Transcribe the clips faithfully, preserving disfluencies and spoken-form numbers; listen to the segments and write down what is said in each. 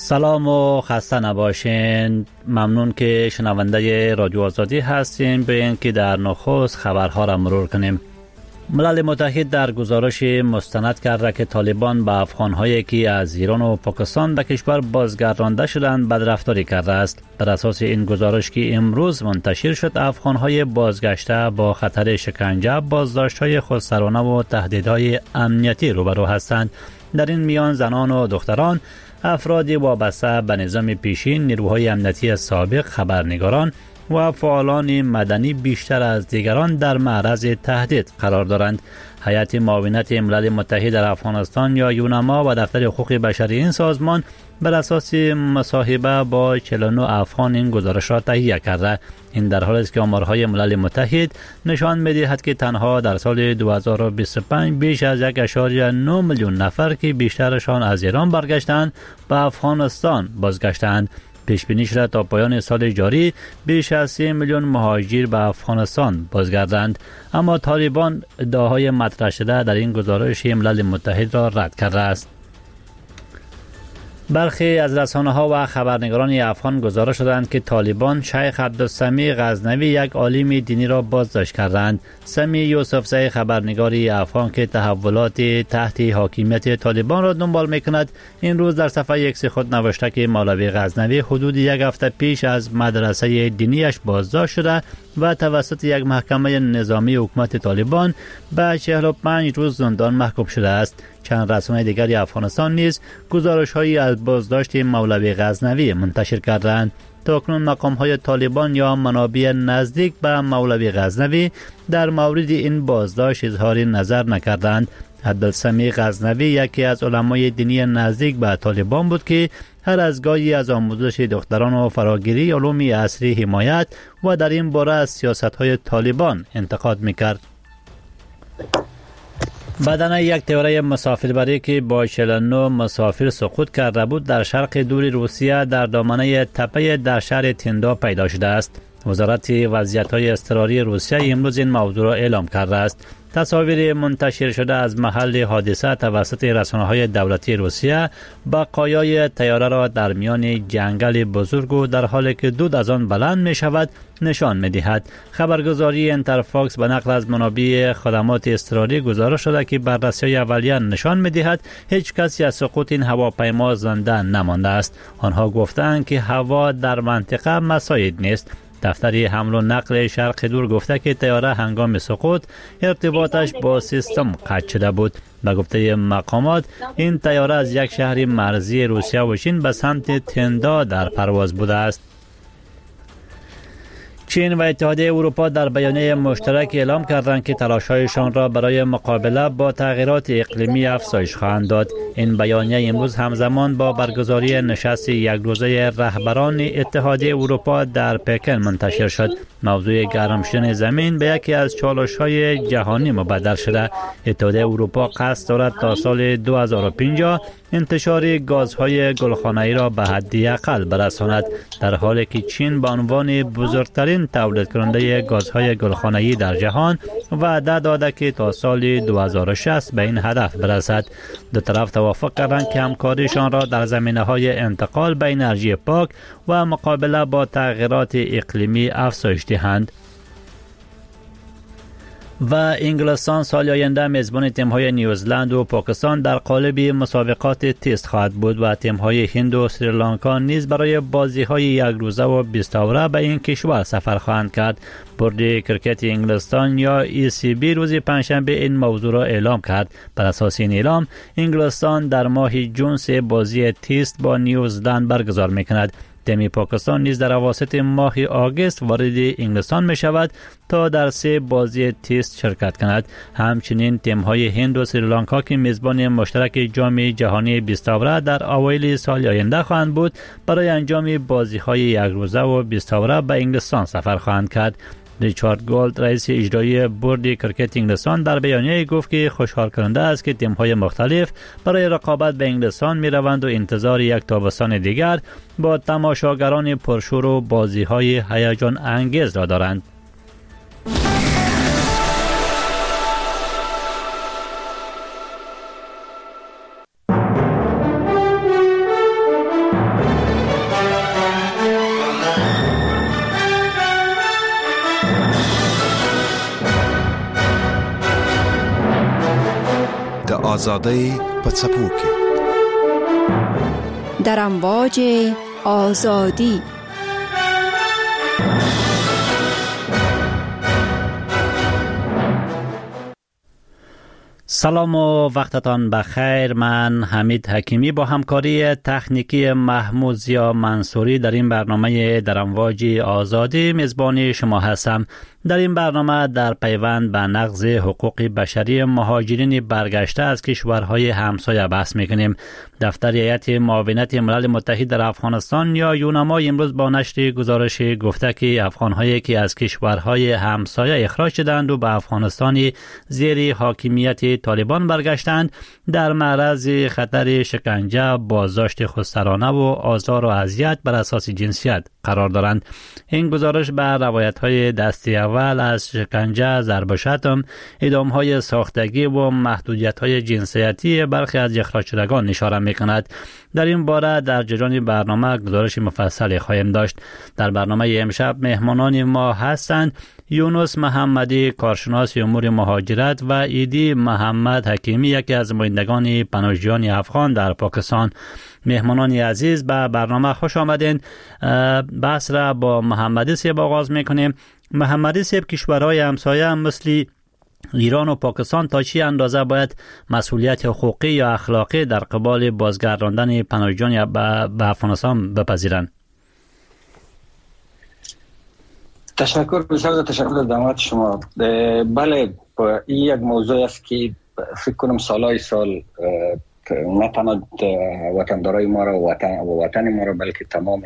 سلام و خسته نباشین. ممنون که شنونده رادیو آزادی هستین. بیاین که در نخست خبرها را مرور کنیم. ملل متحد در گزارش مستند کرده که طالبان به افغان‌هایی که از ایران و پاکستان به کشور بازگردانده شدند بدرفتاری کرده است. بر اساس این گزارش که امروز منتشر شد، افغان‌های بازگشته با خطر شکنجه، بازداشت‌های خودسرانه و تهدیدهای امنیتی روبرو هستند. در این میان زنان و دختران، افرادی وابسته به نظام پیشین، نیروهای امنیتی سابق، خبرنگاران و فعالان مدنی بیشتر از دیگران در معرض تهدید قرار دارند. هیئت معاونت ملل متحد در افغانستان یا یونما و دفتر حقوق بشری این سازمان بر اساس مصاحبه با چهل و نه افغان این گزارش را تهیه کرده. این در حالی است که آمارهای ملل متحد نشان می‌دهد که تنها در سال دو هزار و بیست و پنج بیش از یک ممیز نه میلیون نفر که بیشترشان از ایران برگشتند به افغانستان بازگشتند. پیش بینی شده تا پایان سال جاری بیش از سه میلیون مهاجر به افغانستان بازگردند، اما طالبان ادعاهای مطرح شده در این گزارش ملل متحد را رد کرده است. برخی از رسانه‌ها و خبرنگاران افغان گزارش دادند که طالبان شیخ عبدالسمیع غزنوی، یک عالم دینی را بازداشت کردند. سمیع یوسفزی، خبرنگاری افغان که تحولات تحت حاکمیت طالبان را دنبال می‌کند، این روز در صفحه ایکس خود نوشته که مولوی غزنوی حدود یک هفته پیش از مدرسه دینیش بازداشت شده و توسط یک محکمه نظامی حکومت طالبان به چهل و پنج روز زندان محکوم شده است. چند رسانه دیگری افغانستان نیز گزارش‌هایی از بازداشت مولوی غزنوی منتشر کردند. تاکنون مقام‌های طالبان یا منابع نزدیک به مولوی غزنوی در مورد این بازداشت اظهار نظر نکردند. عبدالسمیع غزنوی یکی از علمای دینی نزدیک به طالبان بود که هر از گاهی از آموزش دختران و فراگیری علوم عصری حمایت و در این باره از سیاست‌های طالبان انتقاد می‌کرد. بدن یک طیاره مسافربری که با چهل و نه مسافر سقوط کرده بود در شرق دور روسیه در دامنه تپه در شهر تندا پیدا شده است. وزارت وضعیت‌های اضطراری روسیه امروز این موضوع را اعلام کرده است. تصاویر منتشر شده از محل حادثه توسط رسانه‌های دولتی روسیه بقایای طیاره را در میان جنگل بزرگ و در حالی که دود از آن بلند می شود نشان می دهد. خبرگزاری انترفاکس به نقل از منابع خدمات اضطراری گزارش شده که بررسی اولیه نشان می دهد هیچ کسی از سقوط این هواپیما زنده نمانده است. آنها گفتند که هوا در منطقه مساعد نیست. دفتر حمل و نقل شرق دور گفته که طیاره هنگام سقوط ارتباطش با سیستم قطع شده بود. به گفته مقامات این طیاره از یک شهر مرزی روسیه و چین به سمت تندا در پرواز بوده است. چین و اتحادیه اروپا در بیانیه مشترک اعلام کردند که تلاش‌هایشان را برای مقابله با تغییرات اقلیمی افزایش خواهند داد. این بیانیه امروز همزمان با برگزاری نشست یک روزه رهبران اتحادیه اروپا در پکن منتشر شد. موضوع گرم شدن زمین به یکی از چالش‌های جهانی مبدل شده. اتحادیه اروپا قصد دارد تا سال دو هزار و پنجاه انتشار گازهای گلخانه‌ای را به حد اقل برساند، در حالی که چین به عنوان بزرگترین تولید کننده گازهای گلخانه‌ای در جهان وعده داده که تا سال دو هزار و شصت به این هدف برسد. دو طرف توافق کردند که همکاریشان را در زمینه‌های انتقال به انرژی پاک و مقابله با تغییرات اقلیمی افزایش دهند. و انگلستان سال آینده میزبان تیم‌های نیوزلند و پاکستان در قالب مسابقات تست خواهد بود و تیم‌های هند و سریلانکا نیز برای بازی‌های یک روزه و بیست اوره به این کشور سفر خواهند کرد. بورد کرکت انگلستان یا ای سی بی روز پنجشنبه این موضوع را اعلام کرد. بر اساس این اعلام انگلستان در ماه جون سه بازی تست با نیوزلند برگزار می‌کند. تیم پاکستان نیز در اواسط ماه آگوست وارد انگلستان می شود تا در سه بازی تست شرکت کند. همچنین تیم های هند و سریلانکا که میزبان مشترک جام جهانی بیست اوره در اوایل سال آینده خواهند بود برای انجام بازی های یک روزه و بیست اوره به انگلستان سفر خواهند کرد. ریچارد گولد رئیس اجرایی بورد کرکت انگلستان در بیانیه گفت که خوشحال کننده است که تیم‌های مختلف برای رقابت به انگلستان می‌روند و انتظار یک تابستان دیگر با تماشاگران پرشور و بازی‌های هیجان انگیز را دارند. د آزادی په څپو کې در امواج آزادی. سلام و وقتتان بخیر. من حمید حکیمی با همکاری تکنیکی محمود زیا منصوری در این برنامه در امواج آزادی میزبان شما هستم. در این برنامه در پیوند به نقض حقوق بشری مهاجرین برگشته از کشورهای همسایه بحث میکنیم. دفتر هیئت معاونت ملل متحد در افغانستان یا یونما امروز با نشر گزارش گفته که افغانهایی که از کشورهای همسایه اخراج شدند و به افغانستان زیر حاکمیت طالبان برگشتند در معرض خطر شکنجه، بازداشت خودسرانه و آزار و اذیت بر اساس جنسیت قرار دارند. این گزارش به روایت‌های دسته اول از شکنجه، ضرب و شتم، اعدام‌های ساختگی و محدودیت‌های جنسیتی برخی از اخراج شدگان اشاره می‌کند. در این باره در جریان برنامه گزارش مفصلی خواهیم داشت. در برنامه امشب مهمانان ما هستند یونس محمدی، کارشناس امور مهاجرت، و ایدی محمد حکیمی، یکی از نمایندگان پناهجویان افغان در پاکستان. مهمانان عزیز به برنامه خوش آمدین. بحث را با محمدی صاحب آغاز میکنیم. محمدی صاحب، کشورهای همسایه مثل ایران و پاکستان تا چی اندازه باید مسئولیت حقوقی یا اخلاقی در قبال بازگرداندن پناهجویان به افغانستان بپذیرند؟ تشکر بسیار تشکر از دعوت شما. بله، این یک موضوع است که فکر کنم سالهای سال نه تنها وطندارای ما را و وطن, وطن ما را بلکه تمام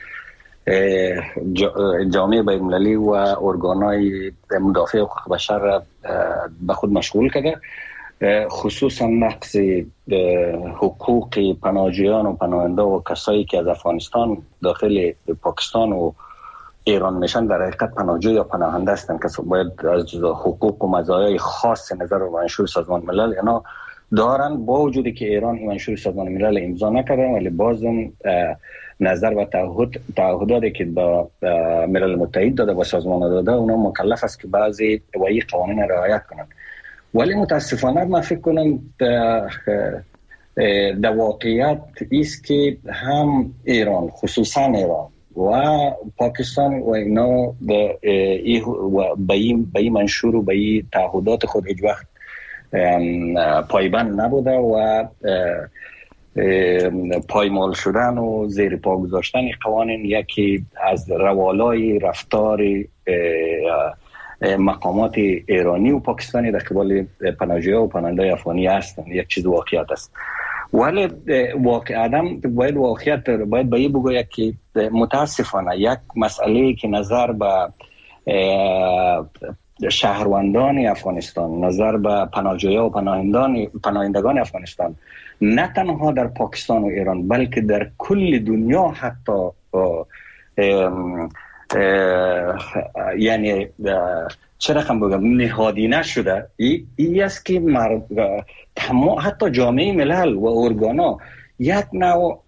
جامعه بین‌المللی و ارگان‌های مدافع حقوق بشر را به خود مشغول کرده، خصوصا نقض حقوق پناهجویان و پناهنده و کسایی که از افغانستان داخل پاکستان و ایران میشن در حقیقت پناهجوی یا پناهنده هستند که باید از حقوق و مزایای خاص نظر و منشور سازمان ملل اینا دارن، با وجودی که ایران این منشور سازمان ملل امضا نکرده، ولی بازم نظر و تعهد تعهداتی که با ملل متحد داده و سازمان داده اونا مکلف است که بعضی و این قوانین رعایت کنند. ولی متاسفانه من فکر کنم در واقعیت است که هم ایران، خصوصا ایران و پاکستان و اینا به این منشور و به این تعهدات خود هیچ وقت پایبند نبوده و پایمال شدن و زیر پا گذاشتن قوانین یکی از روالای رفتار مقامات ایرانی و پاکستانی در قبال پناهجویان و پناهنده افغانی هستند. یک چیز واقعیت است، ولی واقع آدم باید واقعیت باید به این بگوید که متاسفانه یک مسئله که نظر به شهروندان افغانستان، نظر به پناهجویان و پناهندگان پناهندگان افغانستان نه تنها در پاکستان و ایران بلکه در کل دنیا حتی اه اه یعنی چه رقم بگم نهادینه شده، این ای است که مرد تمام حتی جامعه ملل و ارگانا یک نوع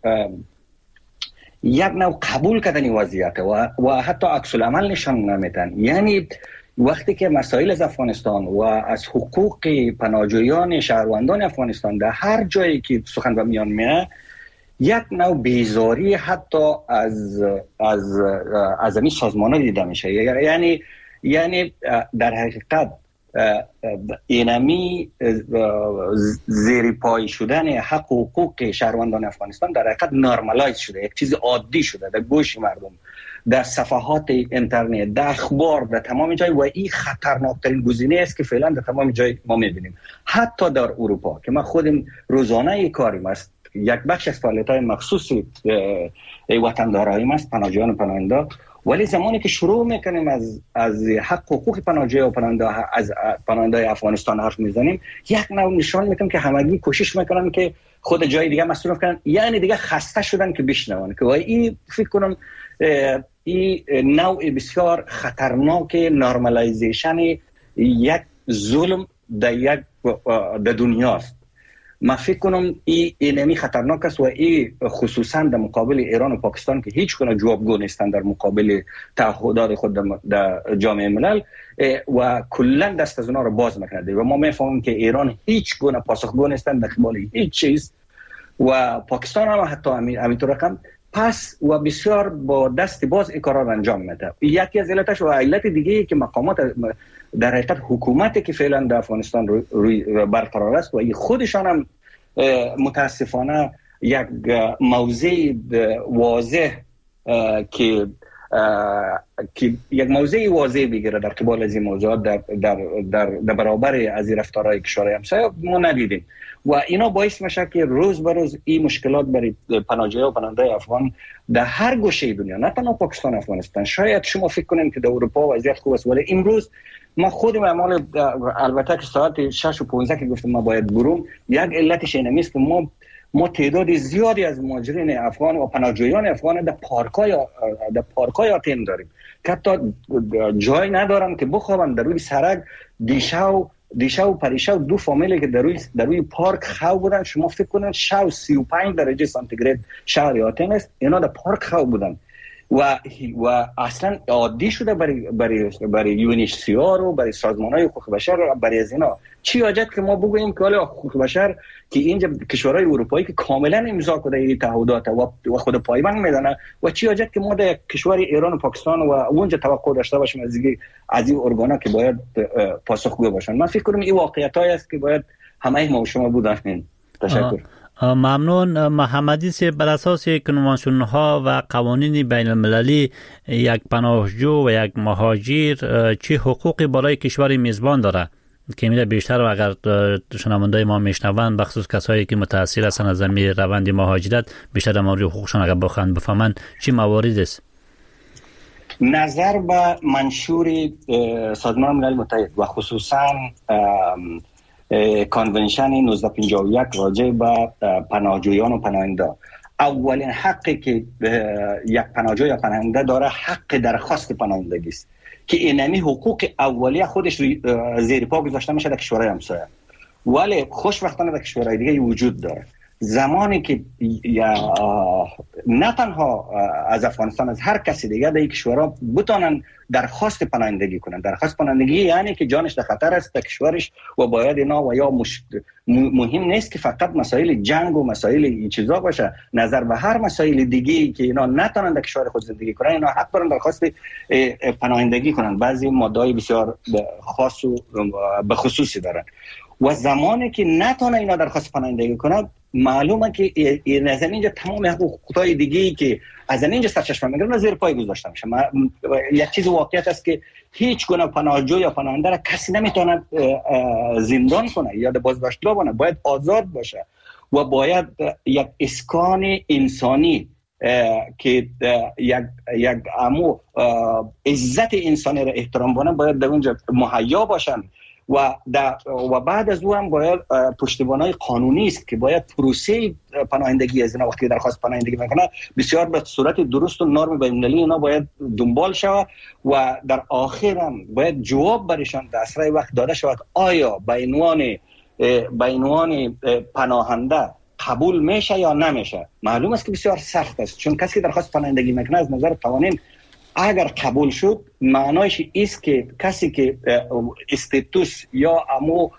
یک نوع قبول کردن وضعیت و و حتی عکس العمل نشان نمیدن. یعنی وقتی که مسائل از افغانستان و از حقوق پناهجویان شهروندان افغانستان در هر جایی که سخن به میان میاد، یک نوع بیزاری حتی از از از این سازمان‌ها دیده میشه. یعنی یعنی در حقیقت اینمی زیر پای شدن حق و حقوق شهروندان افغانستان در حقیقت نرمالایز شده، یک چیز عادی شده در گوش مردم، در صفحات اینترنت، در اخبار، در تمام جای. و این خطرناکترین گزینه است که فعلا در تمام جای ما میبینیم. حتی در اروپا که ما خودم روزانه کاریم است، یک بخش از فعالیت‌های مخصوص وطنداراییم است، پناهجویان و پناهنده، ولی زمانی که شروع میکنیم از از حق حقوق پناهجوی و پناهنده از پناهنده افغانستان حرف میزنیم، یک نوع نشان میکنیم که همگی کوشش میکنن که خود جای دیگه مسئول کنن، یعنی دیگه خسته شدن که بشنون. که این فکر کنم این نوع بسیار خطرناک نرمالایزیشن یک ظلم در یک در دنیاست. من فکر کنم این اینمی خطرناک است و این خصوصا در مقابل ایران و پاکستان که هیچ گونه جوابگو نیستند در مقابل تعهدات خود در جامعه ملل و کلا دست از اونا رو باز میکنه و ما میفهمیم که ایران هیچ گونه پاسخگو نیستند در قبال هیچ چیز و پاکستان هم حتی همینطور رقم پس و بسیار با دست باز این کارا رو انجام میده. یکی از علتش و علت دیگه که مقامات در حقیقت حکومتی که فعلا در افغانستان روی برقرار است و خودشان هم متاسفانه یک موضع واضح که که یک موضع واضح بگیره در قبال از این موضوعات در در در, در برابر از این رفتارهای کشورهای همسایه ما ندیدیم و اینا باعث میشه که روز به روز این مشکلات برای پناهجویان و پناهنده افغان در هر گوشه دنیا، نه تنها پاکستان افغانستان، شاید شما فکر کنین که در اروپا وضعیت خوب است ولی امروز ما خودم اعمال البته که ساعت شش و پانزده که گفتم ما باید بروم، یک علتش اینه است که ما ما تعداد زیادی از مهاجرین افغان و پناهجویان افغان در پارک‌های در پارک‌های آتن داریم که حتی جای ندارن که بخوابن در روی سرک. دیشب دیشب و پریشب دو فامیلی که در روی در روی پارک خواب بودن، شما فکر کنید شب سی و پنج درجه سانتیگراد شهر آتن است، اینا در پارک خواب بودن و و اصلا عادی شده برای برای برای یونیسیار و برای سازمان‌های حقوق بشر و برای از اینا. چی حاجت که ما بگوییم که حالا حقوق بشر که اینجا کشورهای اروپایی که کاملا امضا کرده این تعهدات و خود پایبند میدونه و چی حاجت که ما در کشور ایران و پاکستان و اونجا توقع داشته باشیم از این از این ارگانا که باید پاسخگو باشن. من فکر کنم این واقعیتایی است که باید همه ما و شما بودیم. تشکر. ممنون. محمدی سی، بر اساس کنوانسیون ها و قوانین بین المللی یک پناهجو و یک مهاجر چه حقوقی برای کشور میزبان داره که میره بیشتر و اگر شنوندای ما میشنون بخصوص کسایی که متاثر هستن از این روند مهاجرت بیشتر در مورد حقوقشون اگر بخوان بفهمن چه مواردی است؟ نظر به منشور سازمان ملل متحد و خصوصا کانونشن نوزده پنجاه و یک راجع به پناهجویان و پناهنده، اولین حقی که یک پناهجو یا پناهنده داره حق درخواست پناهندگی است که اینمی حقوق اولیه خودش زیر پا گذاشته میشه در کشورهای همسایه، ولی خوشبختانه در کشورهای دیگه وجود داره. زمانی که نه تنها از افغانستان، از هر کسی دیگه در این کشورها بتونن درخواست پناهندگی کنن. درخواست پناهندگی یعنی که جانش در خطر است در کشورش و باید اینا و یا مش... مهم نیست که فقط مسائل جنگ و مسائل این چیزا باشه، نظر به هر مسائل دیگه که اینا نتونن در کشور خود زندگی کنن اینا حق دارن درخواست پناهندگی کنن. بعضی ماده‌های بسیار خاص و به خصوصی دارن و زمانی که نتونه اینا درخواست پناهندگی کنه معلومه که این از اینجا تمام حقوقای دیگه‌ای که از اینجا سرچشمه میگیرن زیر پای گذاشته میشه. یک چیز واقعیت است که هیچ گونه پناهجو یا پناهنده را کسی نمیتونه زندان کنه یا بازداشتگاه کنه، باید آزاد باشه و باید یک اسکان انسانی که یک یک امو عزت انسانی را احترام کنه باید در اونجا مهیا باشن و و بعد از او هم باید پشتیبانی قانونی است که باید پروسه پناهندگی از اینا وقتی درخواست پناهندگی میکنه بسیار به صورت درست و نرم بین‌المللی اینا باید دنبال شود و در آخر هم باید جواب برشان در اسرع وقت داده شود آیا به عنوان به عنوان پناهنده قبول میشه یا نمیشه. معلوم است که بسیار سخت است چون کسی که درخواست پناهندگی میکنه از نظر قوانین اگر قبول شد معنایش است که کسی که استاتوس یا امو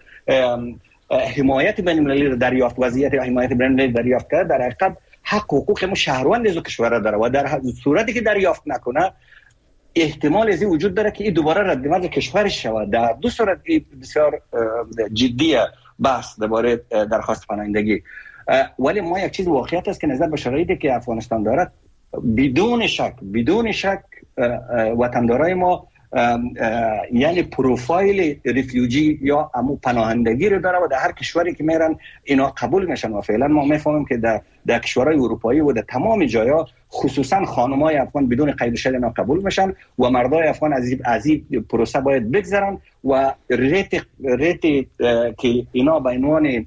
حمایت بین المللی را دریافت، وضعیت حمایت بین المللی دریافت کرده، در حقیقت حق حقوق مو شهروند از کشور داره و در صورتی که دریافت نکنه احتمال از این وجود داره که این دوباره رد مرز کشورش شود. در دو صورت بسیار جدیه بحث درباره درخواست پناهندگی. ولی ما یک چیز واقعیت است که نظر به شرایطی که افغانستان دارد بدون شک بدون شک وطندارای ما یعنی پروفایل ریفیوجی یا امو پناهندگی رو داره و در هر کشوری که میرن اینا قبول میشن و فعلا ما میفهمیم که در در کشورهای اروپایی و در تمام جایا خصوصا خانمای افغان بدون قید و شرط اینا قبول میشن و مردای افغان از از این پروسه باید بگذرن و ریت ریت که اینا به عنوان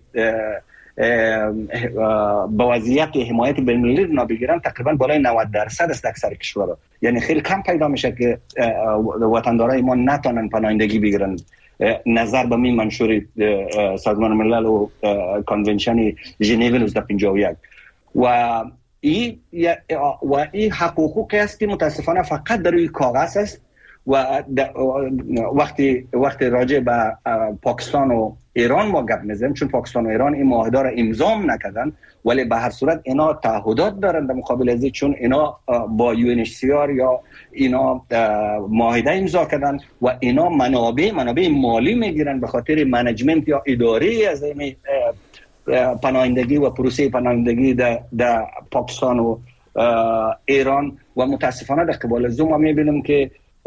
با وضعیت حمایت بین‌المللی رو بگیرن تقریبا بالای نود درصد است اکثر کشورها. یعنی خیلی کم پیدا میشه که وطندارای ما نتونن پناهندگی بگیرن نظر به می منشور سازمان ملل و کنونشن ژنو نوزده پنجاه و یک و این و این حقوقی است که متاسفانه فقط در روی کاغذ است و وقتی وقتی راجع به پاکستان و ایران ما گپ میزنیم، چون پاکستان و ایران این معاهده را امضا نکردن ولی به هر صورت اینا تعهدات دارن در مقابل از چون اینا با یو ان اچ سی آر یا اینا معاهده امضا کردن و اینا منابع منابع مالی میگیرن به خاطر منیجمنت یا اداره از این پناهندگی و پروسه پناهندگی در در پاکستان و ایران و متاسفانه در قبال از ما میبینیم که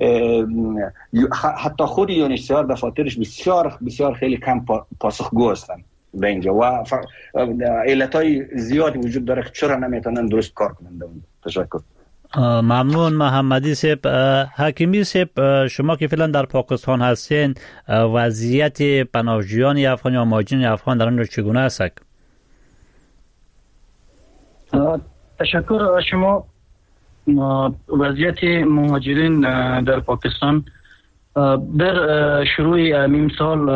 حتی خود یو ان اچ سی آر دفاترش بسیار بسیار خیلی کم پاسخگو هستند به اینجا و علتهای زیادی وجود داره که چرا نمیتونن درست کار کنند. تشکر. ممنون محمدی صاحب. حکیمی صاحب، شما که فعلا در پاکستان هستین، وضعیت پناهجویان افغان یا مهاجرین افغان در آن چگونه است؟ تشکر از شما. وضعیت مهاجرین در پاکستان در شروع نیم سال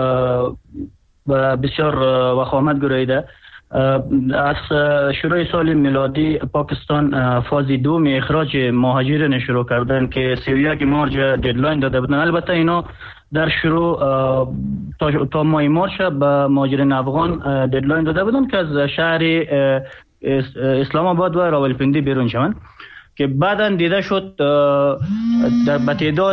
بسیار وخامت گراییده. از شروع سال میلادی پاکستان فاز دوم اخراج مهاجرین شروع کردن که سی و یک مارچ ددلاین داده بودن. البته اینا در شروع تا, تا ماه مارچ به مهاجرین افغان ددلاین داده بودن که از شهر اسلام آباد و راولپندی بیرون شوند، که بعداً دیده شد در به تعداد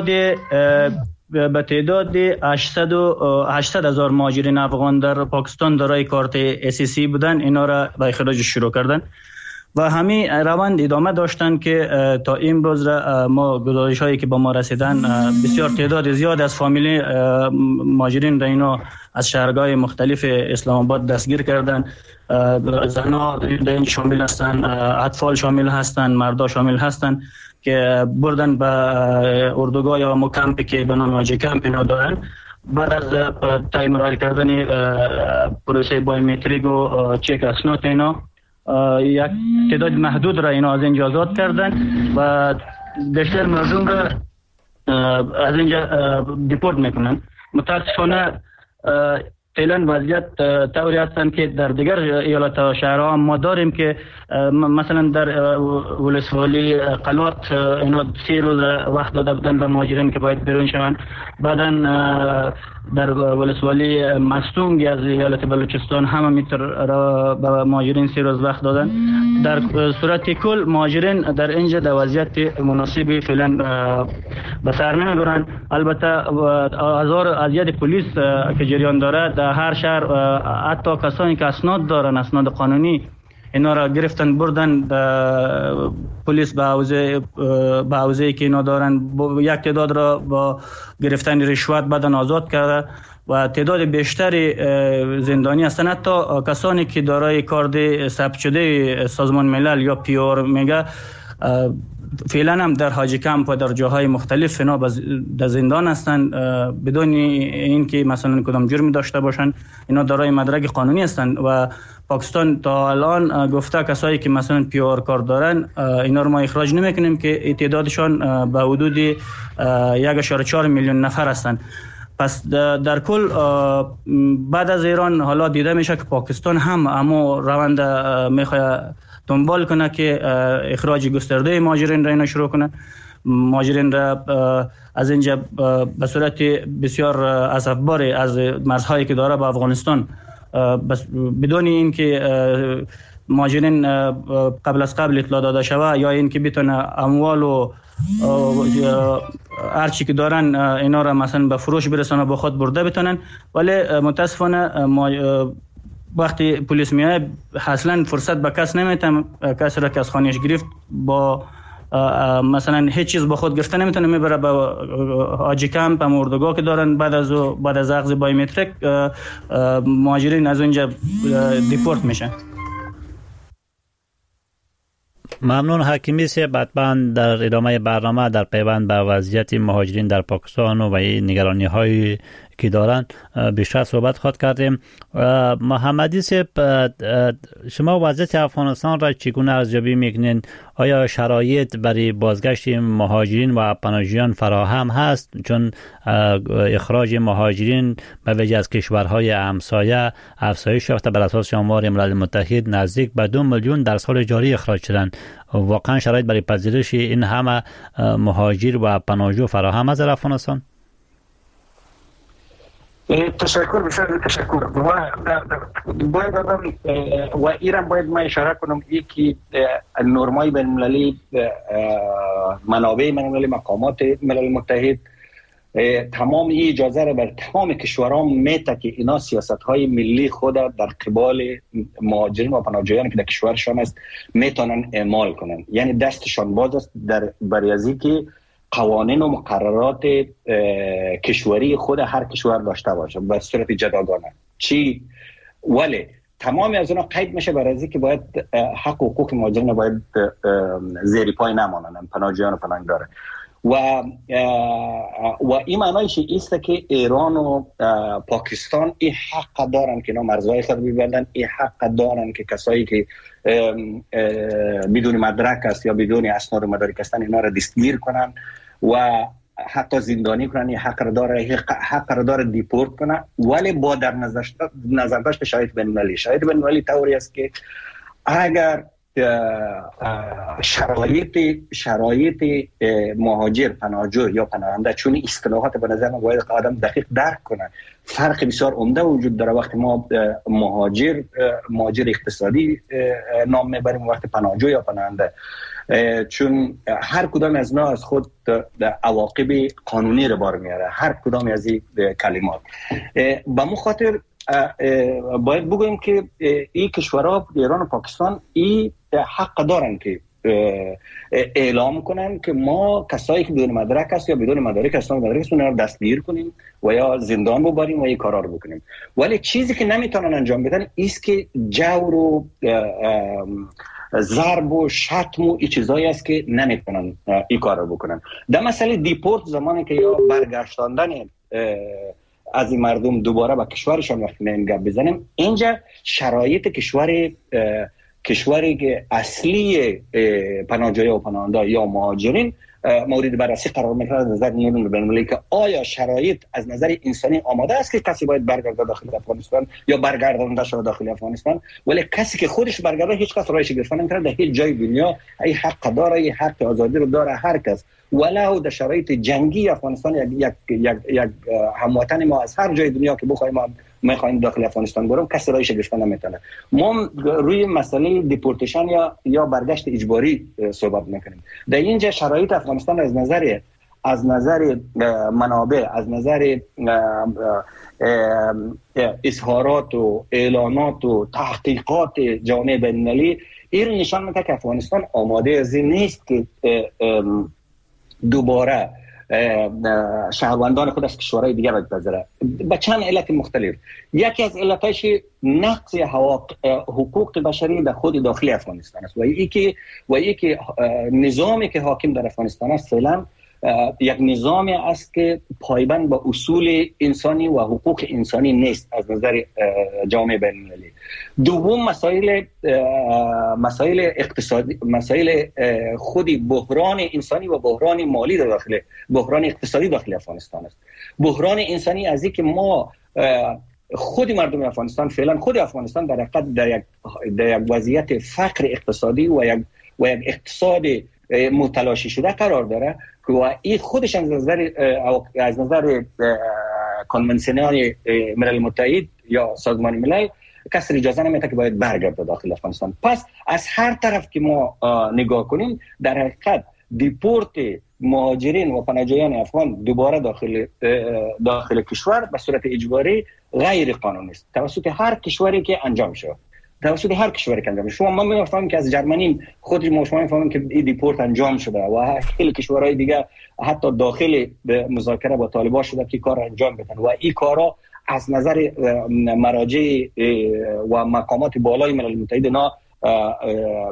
به تعداد هشتصد هزار مهاجرین افغان در پاکستان دارای کارت اس سی بودن. اینا را به اخراج شروع کردن و همین روند ادامه داشتن که تا این روز ما گزارش هایی که با ما رسیدن بسیار تعداد زیاد از فامیلی مهاجرین را اینا از شهرهای مختلف اسلام آباد دستگیر کردن. زنها در این شامل هستن، اطفال شامل هستن، مردا شامل هستن که بردن به اردوگاه یا مکمپی که به نام آجی کمپ اینا دارن. بعد از تایمرال کردن پروسه بایومتریک و چک اسناد اینا یک تعداد محدود را اینا از اینجا آزاد کردن و بیشتر مردم را از اینجا دیپورت میکنن. متاسفانه فعلا وضعیت طوری هستند که در دیگر ایالات و شهرها ما داریم که مثلا در ولسوالی قلات اینا سی روز وقت داده بودن به مهاجرین که باید بیرون شوند. بعدا در ولسوالی مستونگ از ایالت بلوچستان هم میتر را به مهاجرین سی روز وقت دادن. در صورت کل مهاجرین در اینجا در وضعیت مناسبی فعلا به سر نمیبرند. البته هزار از ید پلیس که جریان داره در هر شهر، حتی کسانی که اسناد دارن، اسناد قانونی، اینا را گرفتن بردن پلیس به حوزه به حوزه‌ای که اینا دارن. یک تعداد را با گرفتن رشوت بدن آزاد کرده و تعداد بیشتری زندانی هستند. حتی کسانی که دارای کارت ثبت شده سازمان ملل یا پیور میگه فعلا هم در حاجی کمپ و در جاهای مختلف اینا در زندان هستند بدون اینکه مثلا کدام جرمی داشته باشند. اینا دارای مدرک قانونی هستند و پاکستان تا الان گفته کسایی که مثلا پیور کار دارن اینا رو ما اخراج نمیکنیم که تعدادشان به حدود یک و چهار میلیون نفر هستند. پس در کل بعد از ایران حالا دیده میشه که پاکستان هم اما روند میخواد دنبال کنه که اخراج گسترده مهاجرین را اینا شروع کنه. مهاجرین را از اینجا به صورت بسیار اسفبار از مرزهایی که داره به افغانستان بدون اینکه مهاجرین قبل از قبل اطلاع داده شوه یا اینکه بتونه اموال و هر چی که دارن اینا را مثلا به فروش برسانه با خود برده بتونن. ولی متاسفانه وقتی پلیس میاد اصلا فرصت به کس نمیتم کس را که از خانهش گرفت با مثلا هیچ چیز با خود گرفته نمیتونه، میبره به حاجی کمپ هم اردوگاه که دارن. بعد از بعد از اخذ بایومتریک مهاجرین از اونجا دیپورت میشن. ممنون حکیمی صاحب. حتما در ادامه برنامه در پیوند به وضعیت مهاجرین در پاکستان و این نگرانی های که دارن بیشتر صحبت خواهد کردیم. محمدی صاحب، شما وضعیت افغانستان را چگونه ارزیابی میکنین؟ آیا شرایط برای بازگشت مهاجرین و پناهجویان فراهم هست؟ چون اخراج مهاجرین به وجه از کشورهای همسایه افزایش یافته، بر اساس آمار ملل متحد نزدیک به دو میلیون در سال جاری اخراج شدند. واقعا شرایط برای پذیرش این همه مهاجر و پناهجو فراهم است در افغانستان؟ تشکر، بسیار تشکر. و باید و ایران باید ما اشاره کنم یکی نرمای بین المللی، منابع بین المللی، مقامات ملل متحد تمام این اجازه را بر تمام کشورها میده که اینا سیاست های ملی خود در قبال مهاجرین و پناهجویان که در کشورشان است میتونن اعمال کنن. یعنی دستشان باز است در برای از اینکه قوانین و مقررات کشوری خود هر کشور داشته باشه به صورت جداگانه. چی؟ ولی تمام از اونا قید میشه برای از اینکه باید حق و حقوق مهاجرین باید زیر پای نمانن، پناهجویان و پناهنداران. و و این معنایش است که ایران و پاکستان این حق دارن که اینا مرزهای خود ببندن، این حق دارن که کسایی که بدون مدرک است یا بدون اسناد و مدارک هستن اینا را دستگیر کنن و حتی زندانی کنن. این حق را داره، حق را داره دیپورت کنن، ولی با در نظر داشت شرایط بین‌المللی. شرایط بین‌المللی طوری است که اگر شرایط شرایط مهاجر، پناهجو یا پناهنده، چون اصطلاحات به نظر من باید آدم دقیق درک کنه، فرق بسیار عمده وجود داره. وقتی ما مهاجر مهاجر اقتصادی نام میبریم، وقتی پناهجو یا پناهنده، چون هر کدام از اینا از خود عواقب قانونی رو بار میاره، هر کدام از این کلمات. به مو خاطر باید بگویم که این کشورها ایران و پاکستان این حق دارن که اعلام کنن که ما کسایی که بدون مدرک است یا بدون مدارک هستن مدارک هستن رو دستگیر کنیم و یا زندان ببریم و این کارا رو بکنیم. ولی چیزی که نمیتونن انجام بدن است که جور و ضرب و شتم و این چیزایی است که نمیتونن این کار رو بکنن. در مسئله دیپورت، زمانی که یا برگشتاندن از این مردم دوباره به کشورشان وقتی نیم گپ بزنیم، اینجا شرایط کشور کشوری که اصلی پناهجویان و پناهنده یا مهاجرین مورد بررسی قرار میگیره از نظر نیروی بین‌المللی که آیا شرایط از نظر انسانی آماده است که کسی باید برگرده داخل افغانستان یا برگردانده شده داخل افغانستان. ولی کسی که خودش برگرده هیچ کس رایش گرفتن نمی‌کنه در هیچ جای دنیا. این حق داره، این حق آزادی رو داره هر کس، ولو در شرایط جنگی افغانستان یک یک یک, یک هموطن ما از هر جای دنیا که بخوایم ما میخوایم داخل افغانستان بریم کسی رایش گرفتن نمیتونه. ما روی مسئله دیپورتیشن یا یا برگشت اجباری صحبت میکنیم. در اینجا شرایط افغانستان از نظر از نظر منابع، از نظر اظهارات و اعلانات و تحقیقات جامعه بین‌المللی این نشان میده که افغانستان آماده از این نیست که دوباره شهروندان خود از کشورهای دیگر را بپذیره. به چند علت مختلف. یکی از علتش نقض حقوق بشری در خود داخل افغانستان است و یکی و یکی نظامی که حاکم در افغانستان است فعلا یک نظامی است که پایبند به اصول انسانی و حقوق انسانی نیست از نظر جامعه بین‌المللی. دوم مسائل مسائل اقتصادی، مسائل خودی بحران انسانی و بحران مالی در داخل بحران اقتصادی داخل افغانستان است. بحران انسانی از اینکه ما خود مردم افغانستان فعلا خود افغانستان در حقیقت در یک در یک وضعیت فقر اقتصادی و یک و یک اقتصاد متلاشی شده قرار داره و این خودش از نظر از نظر کنونسیون ملل متحد یا سازمان ملل کسی اجازه نمیده که باید برگرده داخل افغانستان. پس از هر طرف که ما نگاه کنیم در حقیقت دیپورت مهاجرین و پناهجویان افغان دوباره داخل داخل کشور به صورت اجباری غیر قانونی است توسط هر کشوری که انجام شود. توسط هر کشوری که انجام شد. شما ما می‌فهمیم که از جرمنی خود ما شما می‌فهمیم که این دیپورت انجام شده و خیلی کشورهای دیگه حتی داخل مذاکره با طالبان شده که کار انجام بدن و این کارا از نظر مراجع و مقامات بالای ملل متحد اینا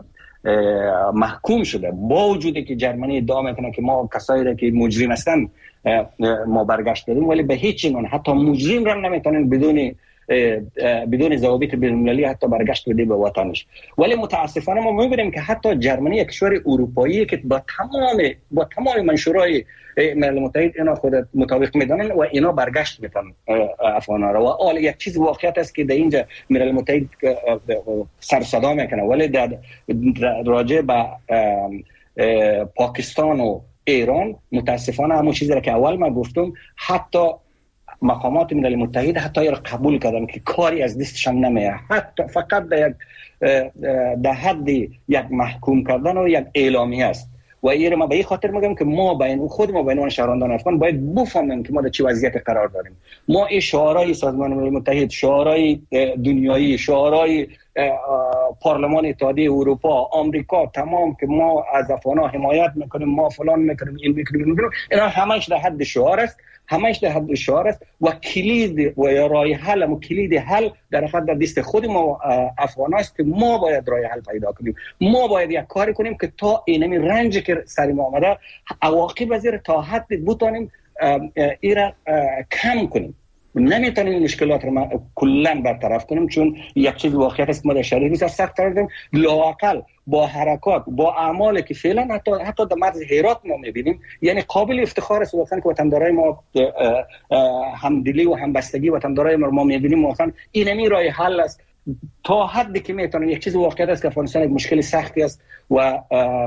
محکوم شده، با وجودی که جرمنی ادعا میکنه که ما کسایی را که مجرم هستن ما برگشت دادیم، ولی به هیچ عنوان حتی مجرم را نمیتونن بدون بدون ضوابط بین‌المللی حتی برگشت بده به وطنش. ولی متاسفانه ما می‌بینیم که حتی جرمنی یک کشور اروپایی که با تمام با تمام منشورهای ملل متحد اینا خود مطابق میدونن و اینا برگشت میتن افغانا را. و حال یک چیز واقعیت است که در اینجا ملل متحد سر صدا میکنه، ولی در راجع به پاکستان و ایران متاسفانه همون چیزی را که اول ما گفتم، حتی مقامات ملل متحد حتی را قبول کردن که کاری از دستشان نمیاد، حتی فقط در یک در حد یک محکوم کردن و یک اعلامیه است. و این ما به این خاطر میگم که ما بین خود ما بین شهروندان افغان باید بفهمیم که ما در چه وضعیت قرار داریم. ما این شعارهای سازمان ملل متحد، شعارهای دنیایی، شعارهای پارلمان اتحادیه اروپا، آمریکا، تمام که ما از افغان‌ها حمایت میکنیم، ما فلان میکنیم، این میکنیم، میکنیم، اینا همش در حد شعار است، همش در حد شعار است و کلید و یا راه حل و کلید حل در حد در دست خود ما افغان است که ما باید راه حل پیدا کنیم. ما باید یک کاری کنیم که تا اینمی رنج که سر ما آمده عواقب از این تا حد بتونیم این را کم کنیم. نمیتونیم مشکلات رو کلا برطرف کنیم، چون یک چیز واقعیت است که ما در شرایط بسیار سخت کردیم. لااقل با حرکات، با اعمالی که فعلا حتی حتی در مرز هرات ما میبینیم، یعنی قابل افتخار است واقعا که وطندارای ما همدلی و همبستگی وطندارای ما ما میبینیم. واقعا اینمی راه حل است تا حدی که میتونن. یک چیز واقعیت است که افغانستان یک مشکل سختی است و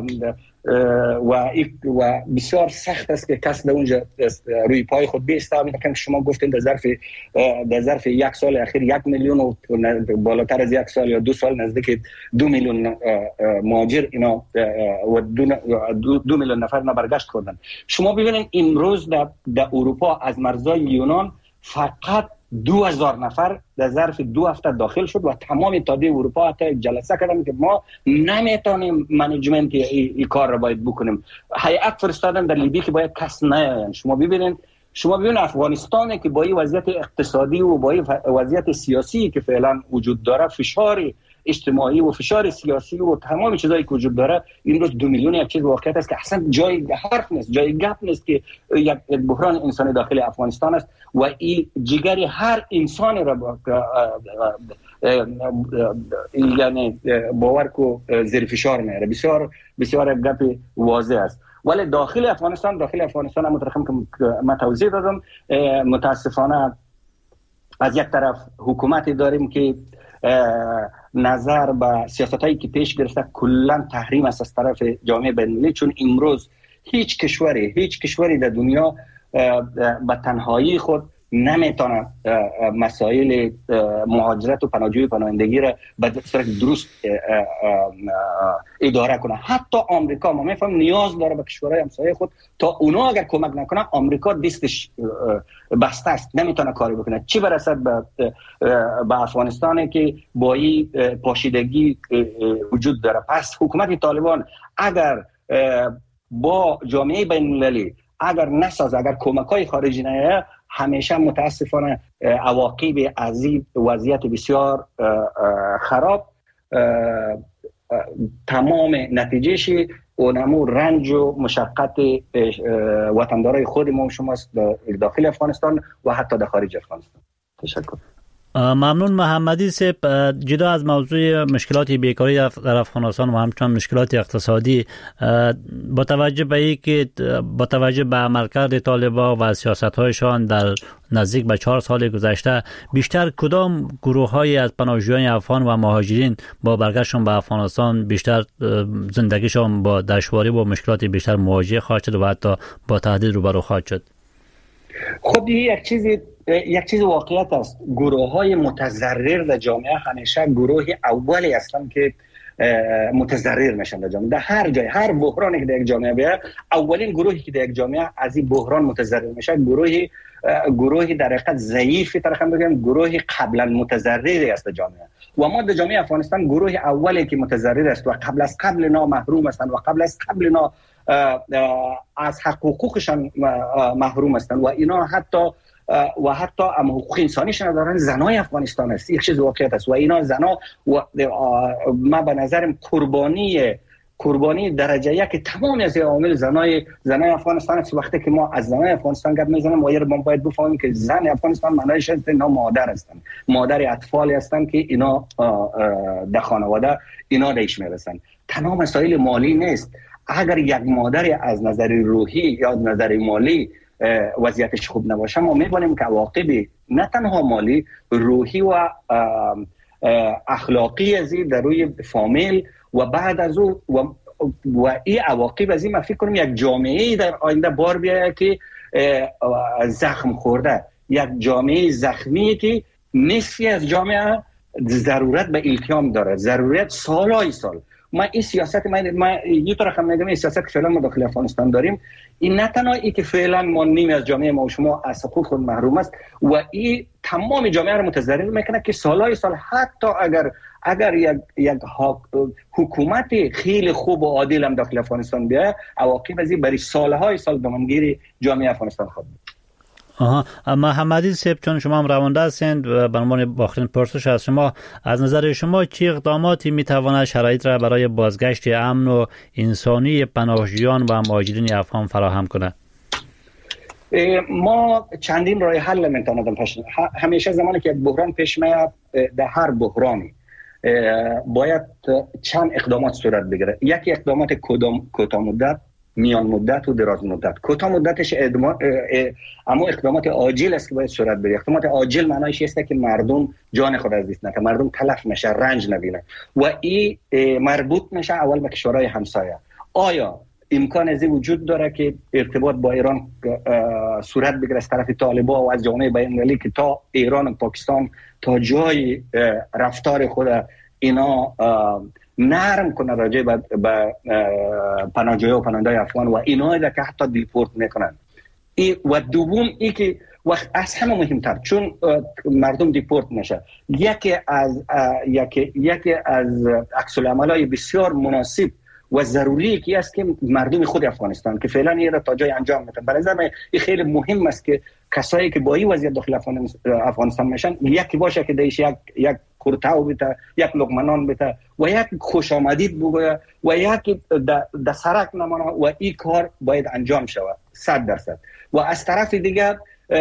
و و بسیار سخت است که کس در اونجا روی پای خود بیسته. میگم که شما گفتین در ظرف در ظرف یک سال اخیر یک میلیون و بالاتر از یک سال یا دو سال نزدیک دو میلیون مهاجر اینا و دو, دو, دو میلیون نفر اینا برگشت کردن. شما ببینید امروز در, در اروپا از مرزهای یونان فقط دو هزار نفر در ظرف دو هفته داخل شد و تمام اتحادیه اروپا حتی جلسه کردن که ما نمیتونیم منیجمنت این کار رو باید بکنیم. هیئت فرستادن در لیبی که باید کس نیاین. شما ببینید شما ببینید افغانستان که با این وضعیت اقتصادی و با این وضعیت سیاسی که فعلا وجود داره، فشار اجتماعی و فشار سیاسی و تمام چیزایی که وجود داره، امروز دو میلیون یک چیز واقعیت است که اصلا جای حرف نیست، جای گپ نیست که یک بحران انسانی داخل افغانستان است و این جگری هر انسان را یعنی باور کو زیر فشار میاره. بسیار بسیار گپ واضح است. ولی داخل افغانستان داخل افغانستان هم مترخم که من توضیح دادم، متاسفانه از یک طرف حکومتی داریم که نظر به سیاستایی که پیش گرفته کلا تحریم است از طرف جامعه بین‌المللی، چون امروز هیچ کشوری هیچ کشوری در دنیا به تنهایی خود نمیتونه مسائل مهاجرت و پناهجویی و پناهندگی را به صورت درست اداره کنه. حتی آمریکا ما میفهم نیاز داره به کشورهای همسایه خود تا اونا اگر کمک نکنه آمریکا دستش بسته است، نمیتونه کاری بکنه. چی برسد به به افغانستان که با این پاشیدگی وجود داره. پس حکومت طالبان اگر با جامعه بین‌المللی اگر نساز، اگر کمک‌های خارجی نیاید، همیشه متاسفانه عواقب از این وضعیت بسیار خراب تمام نتیجهش اونمو رنج و مشقت وطندارای خود ما و شماست داخل افغانستان و حتی در خارج افغانستان. تشکر. ممنون محمدی صاحب. جدا از موضوع مشکلات بیکاری در افغانستان و همچنین مشکلات اقتصادی، با توجه به اینکه با توجه به عملکرد طالبان و سیاست‌هایشان در نزدیک به چهار سال گذشته، بیشتر کدام گروه‌های از پناهجویان افغان و مهاجرین با برگشتشان به افغانستان بیشتر زندگیشان با دشواری و مشکلات بیشتر مواجه خواهد شد و حتی با تهدید روبرو خواهد شد؟ خب یک چیزی یک چیز واقعیت است. گروه های متضرر در جامعه همیشه گروه اولی هستند که متضرر میشن در جامعه. در هر جای، هر بحرانی که در یک جامعه بیاد، اولین گروهی که در یک جامعه از این بحران متضرر میشه گروهی گروهی در حقیقت ضعیفی طرفم بگم گروهی قبلا متضرری است در جامعه. و ما در جامعه افغانستان گروه اولی که متضرر است و قبل از قبل اینا محروم هستند و قبل از قبل اینا از حقوقشان محروم هستند و اینا حتی و حتی هم حقوق انسانیش ندارن. زنای افغانستان است، یک چیز واقعیت است و اینا زنا و ما به نظرم قربانی قربانی درجه یک تمام از عوامل زنای زنای افغانستان است. وقتی که ما از زنای افغانستان گپ میزنیم ما باید بفهمیم که زن افغانستان معنیش است اینا مادر هستند، مادر اطفال هستند که اینا در خانواده اینا دیش میرسن. تنها مسائل مالی نیست. اگر یک مادر از نظر روحی یا از نظر مالی وضعیتش خوب نباشه ما میبینیم که عواقب نه تنها مالی، روحی و اخلاقی ازی در روی فامیل و بعد از او و, و این عواقب ازی من فکر کنم یک جامعه در آینده بار بیاید که زخم خورده، یک جامعه زخمی که نصفی از جامعه ضرورت به التیام داره، ضرورت سالای سال. ما این سیاست من ما یه طرف هم میگم این سیاست که فعلا ما داخل افغانستان داریم این نه تنها ای که فعلا ما نیم از جامعه ما و شما از حقوق خود محروم است و این تمام جامعه رو متضرر میکنه که سالای سال حتی اگر اگر یک یک حکومت خیلی خوب و عادل هم داخل افغانستان بیاد عواقب از این برای سالهای سال دامنگیر جامعه افغانستان خواهد بود. آها محمدی صاحب چون شما هم روانده هستید و به عنوان آخرین پرسش از شما از نظر شما چه اقداماتی میتواند شرایط را برای بازگشت امن و انسانی پناهجویان و مهاجرین افغان فراهم کنه؟ ما چندین راه حل میتونیم پیش همیشه زمانی که یک بحران پیش میاد در هر بحرانی باید چند اقدامات صورت بگیره. یکی اقدامات کوتاه مدت، میان مدت و دراز مدت. کوتاه مدتش ادما... اما اقدامات عاجل است که باید صورت بگیره. اقدامات عاجل معنیش است که مردم جان خود از دست نکنه، مردم تلف نشه، رنج نبینه و این مربوط میشه اول به کشورهای همسایه. آیا امکان از این وجود داره که ارتباط با ایران صورت بگیره از طرف طالبان و از جامعه بین‌المللی که تا ایران و پاکستان تا جای رفتار خود اینا نرم کنه راجع به پناهجویان و پناهندگان افغان و اینا که حتی دیپورت میکنن. ای و دوم ای که وقت از همه مهمتر چون مردم دیپورت نشه یکی از یکی یکی از عکس العملای بسیار مناسب و ضروری که است که مردم خود افغانستان که فعلا این را تا جای انجام میدن. برای من این خیلی مهم است که کسایی که با این وضعیت داخل افغانستان میشن یکی باشه که دیش یک یک کورتاو بده، یک لقمه نان بده و یک خوش آمدید بگوید و یک در سرک نمانه و این کار باید انجام شود صد درصد. و از طرف دیگر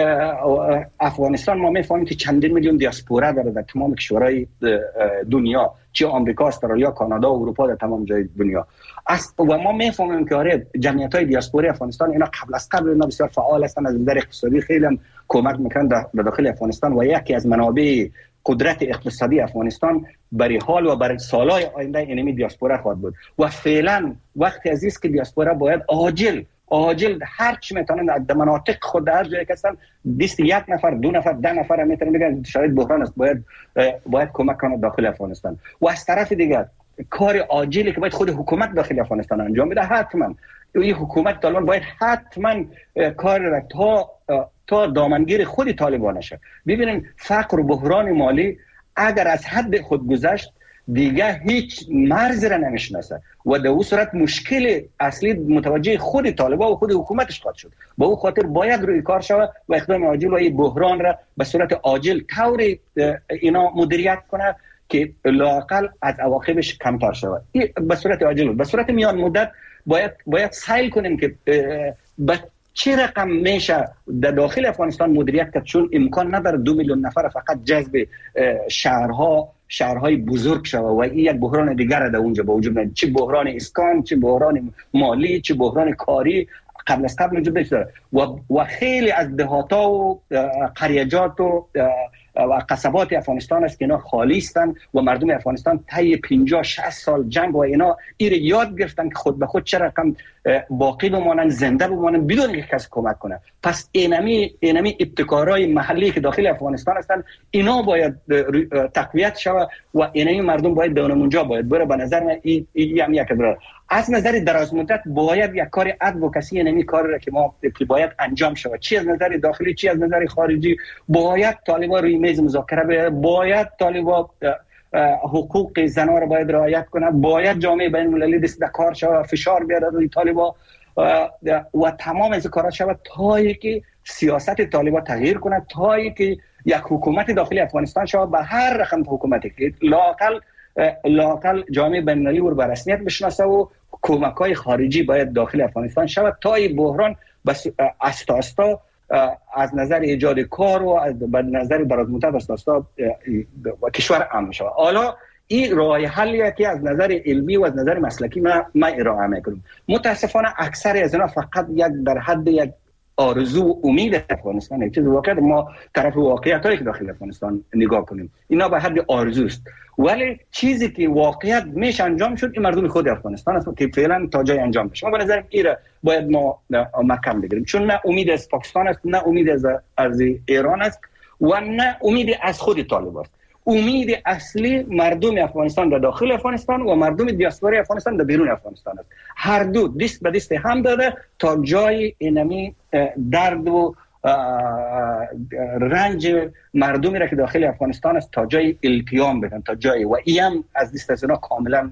افغانستان ما میفهمیم که چندین میلیون دیاسپورا داره در تمام کشورهای دنیا، چه آمریکا، استرالیا، کانادا و اروپا، در تمام جای دنیا است و ما میفهمیم که آره جمعیت‌های دیاسپوری افغانستان اینا قبل از قبل اینا بسیار فعال هستند، از نظر اقتصادی خیلی هم کمک میکنن در داخل افغانستان و یکی از منابع قدرت اقتصادی افغانستان برای حال و برای سالهای آینده اینمی دیاسپورا خواهد بود. و فعلا وقت عزیز است که دیاسپورا باید عاجل عاجل هر چی میتونن در مناطق خود در جایی که هستن دیست یک نفر دو نفر ده نفر هم میتونن بگن شاید بحران است باید باید کمک کنه داخل افغانستان. و از طرف دیگر کار عاجلی که باید خود حکومت داخل افغانستان انجام بده حتما این حکومت طالبان باید حتما کار را تا تا دامنگیر خود طالبان شه. ببینیم فقر و بحران مالی اگر از حد خود گذشت دیگه هیچ مرز را نمیشناسه و در اون صورت مشکل اصلی متوجه خود طالبان و خود حکومتش خواهد شد. با اون خاطر باید روی کار شود و اقدام عاجل و این بحران را به صورت عاجل طوری اینا مدیریت کنه که لااقل از عواقبش کمتر شود. این به صورت عاجل. به صورت میان مدت باید باید سعی کنیم که به چه رقم میشه در داخل افغانستان مدیریت کرد چون امکان نداره دو میلیون نفر فقط جذب شهرها شهرهای بزرگ شود و این یک بحران دیگر در اونجا با وجود میاد، چه بحران اسکان، چه بحران مالی، چه بحران کاری قبل از قبل وجود داشته و و خیلی از دهات‌ها و قریجات و و قصبات افغانستان است که اینا خالی هستند و مردم افغانستان طی پنجاه شصت سال جنگ و اینا این یاد گرفتن که خود به خود چه رقم باقی بمانن، زنده بمانن بدون اینکه کسی کمک کنه. پس اینمی اینمی ابتکارهای محلی که داخل افغانستان هستند اینا باید تقویت شود و اینمی مردم باید به اونجا باید بره. به نظر من این هم یک اداره. از نظر دراز مدت باید یک کار ادوکسی اینمی کار را که ما که باید انجام شود چی از نظر داخلی چی از نظر خارجی باید طالبان روی میز مذاکره بیاید، باید طالبان حقوق زنان را باید رعایت کنه، باید جامعه بین المللی دست در کار شود فشار بیاره روی طالبان و تمام از کارا شود تا اینکه سیاست طالبان تغییر کنه، تا اینکه یک حکومت داخلی افغانستان شود به هر رقم حکومتی که لااقل لااقل جامعه بین المللی رو به رسمیت بشناسه و کمک‌های خارجی باید داخل افغانستان شود تا این بحران بس آستا آستا از نظر ایجاد کار و از نظر دراز مدت آستا آستا کشور امن شود. حالا این راه حلیه که از نظر علمی و از نظر مسلکی ما ما ارائه میکنیم. متاسفانه اکثر از اینا فقط یک در حد یک آرزو و امید افغانستان است. چیز واقعا ما طرف واقعیت هایی که داخل افغانستان نگاه کنیم اینا به حد آرزوست، ولی چیزی که واقعیت میشه انجام شد این مردم خود افغانستان است که فعلا تا جای انجام بشه. ما به نظر میاد باید ما محکم بگیریم، چون نه امید از پاکستان است، نه امید از از ایران است و نه امید از خود طالبان است. امید اصلی مردم افغانستان در داخل افغانستان و مردم دیاسپورای افغانستان در بیرون افغانستان است. هر دو دست به دست هم داده تا جای اینمی درد و رنج مردمی را که داخل افغانستان است تا جای التیام بدن، تا جای و ایم از دست از اینا کاملا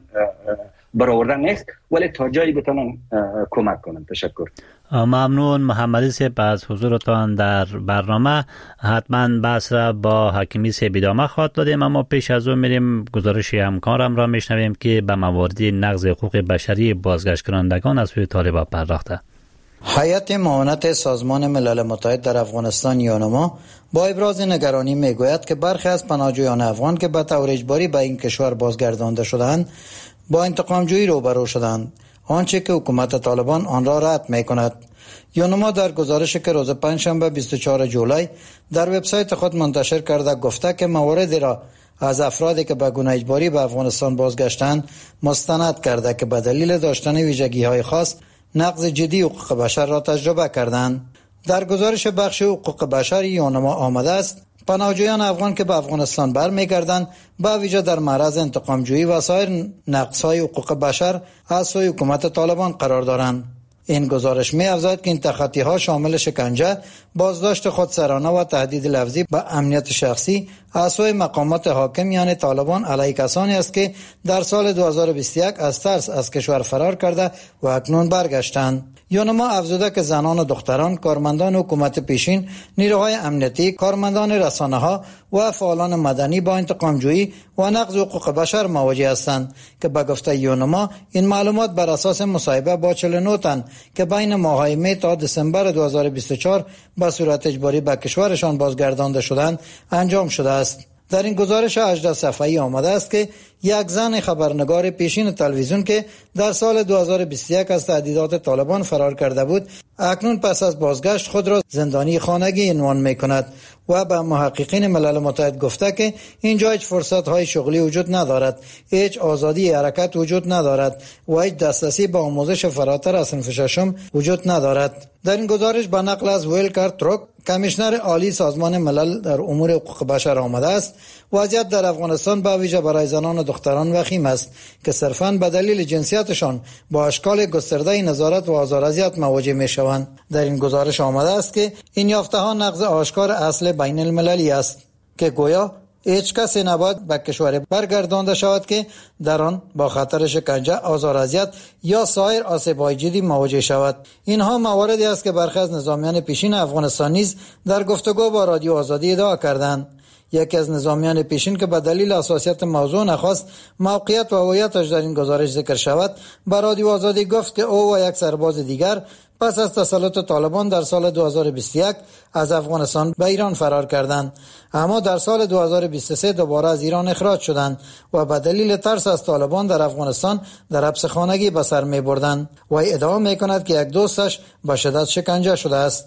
برآورده نیست، ولی تا جایی بتونن کمک کنن. تشکر. ممنون محمدی صاحب از حضورتان در برنامه. حتما بحث را با حکیمی صاحب ادامه خواهد دادیم، اما پیش از اون میریم گزارش همکارم را میشنویم که به موارد نقض حقوق بشری بازگشت کنندگان از سوی طالبان پرداخته. هیئت معاونت سازمان ملل متحد در افغانستان یونما با ابراز نگرانی میگوید که برخی از پناهجویان افغان که به طور اجباری به این کشور بازگردانده شدند با انتقام جویی روبرو شدند، آنچه که حکومت طالبان آن را رد می‌کند. یونما در گزارشی که روز پنجشنبه بیست و چهارم جولای در وبسایت خود منتشر کرده گفته که مواردی را از افرادی که به گونه اجباری به افغانستان بازگشتند مستند کرده که به دلیل داشتن ویژگی‌های خاص نقض جدی حقوق بشر را تجربه کردند. در گزارش بخش حقوق بشر یونما آمده است پناهجویان افغان که به افغانستان برمیگردند با ویژه در معرض انتقام‌جویی و سایر نقض‌های حقوق بشر از سوی حکومت طالبان قرار دارند. این گزارش می افزاید که این تخطی‌ها شامل شکنجه، بازداشت خودسرانه و تهدید لفظی به امنیت شخصی از سوی مقامات حاکم یعنی طالبان علیه کسانی است که در سال دو هزار و بیست و یک از ترس از کشور فرار کرده و اکنون برگشتند. یونما افزوده که زنان و دختران، کارمندان حکومت پیشین، نیروهای امنیتی، کارمندان رسانه‌ها و فعالان مدنی با انتقام‌جویی و نقض حقوق بشر مواجه هستند که به گفته یونما این معلومات بر اساس مصاحبه با چهل و نه تن که بین ماه‌های می تا دسامبر دو هزار و بیست و چهار به صورت اجباری به کشورشان بازگردانده شدند انجام شده است. در این گزارش هجده صفحه‌ای آمده است که یک زن خبرنگار پیشین تلویزیون که در سال دو هزار و بیست و یک از تهدیدات طالبان فرار کرده بود اکنون پس از بازگشت خود را زندانی خانگی عنوان می‌کند و به محققین ملل متحد گفته که اینجا هیچ فرصت‌های شغلی وجود ندارد، هیچ آزادی حرکت وجود ندارد و هیچ دسترسی به آموزش فراتر از صنف ششم وجود ندارد. در این گزارش به نقل از ویلکر تروک کمیشنر عالی سازمان ملل در امور حقوق بشر آمده است وضعیت در افغانستان به ویژه برای زنان و دختران وخیم است که صرفاً به دلیل جنسیتشان با اشکال گسترده نظارت و آزار اذیت مواجه می‌شوند. در این گزارش آمده است که این یافته‌ها نقض آشکار اصل بین المللی است که گویا هیچ کسی نباید به کشور برگردانده شود که در آن با خطر شکنجه، آزار اذیت یا سایر آسیب‌های جدی مواجه شود. اینها مواردی است که برخی از نظامیان پیشین افغانستان نیز در گفتگو با رادیو آزادی ادعا کردند. یکی از نظامیان پیشین که به دلیل حساسیت موضوع نخواست موقعیت و هویتش در این گزارش ذکر شود به رادیو آزادی گفت که او و یک سرباز دیگر پس از تسلط طالبان در سال دو هزار و بیست و یک از افغانستان به ایران فرار کردند، اما در سال دو هزار و بیست و سه دوباره از ایران اخراج شدند و به دلیل ترس از طالبان در افغانستان در حبس خانگی به سر می بردند و ادعا می کند که یک دوستش به شدت شکنجه شده است.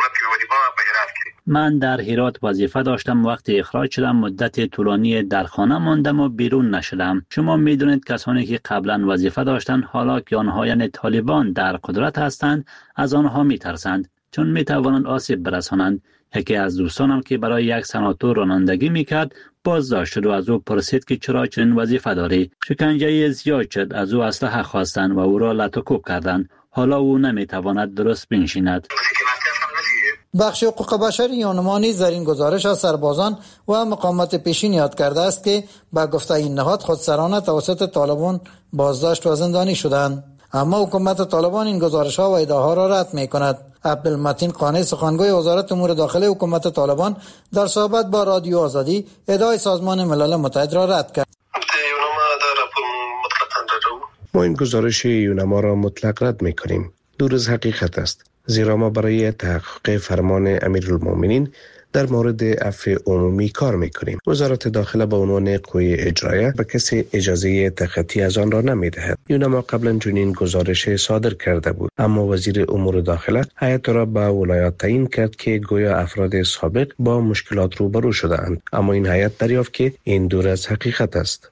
من در هرات وظیفه داشتم، وقتی اخراج شدم مدت طولانی در خانه ماندم و بیرون نشدم. شما میدونید کسانی که قبلا وظیفه داشتند حالا که آنها یعنی طالبان در قدرت هستند از آنها میترسند چون میتوانند آسیب برسانند. یکی از دوستانم که برای یک سناتور رانندگی میکرد بازداشت شد و از او پرسید که چرا چنین وظیفه داری. شکنجه زیاد شد، از او اسلحه خواستند و او را لط و کوب کردند. حالا او نمیتواند درست بنشیند. بخش حقوق بشر یونما نیز در این گزارش از سربازان و مقامات پیشین یاد کرده است که به گفته این نهاد خودسرانه توسط طالبان بازداشت و زندانی شدند، اما حکومت طالبان این گزارش‌ها و ادعاها را رد می‌کند. عبدالمتین قانی سخنگوی وزارت امور داخلی حکومت طالبان در صحبت با رادیو آزادی ادعای سازمان ملل متحد را رد کرد. ما این گزارش یونما را مطلق رد می‌کنیم. دور از حقیقت است، زیرا ما برای تحقق فرمان امیرالمومنین در مورد عفو عمومی کار میکنیم. وزارت داخله به عنوان قوه اجرایه به کسی اجازه تخطی از آن را نمیدهد. یونما قبلا چنین گزارش صادر کرده بود، اما وزیر امور داخله هیئت را به ولایات تعیین کرد که گویا افراد سابق با مشکلات روبرو شده‌اند، اما این هیئت دریافت که این دور از حقیقت است.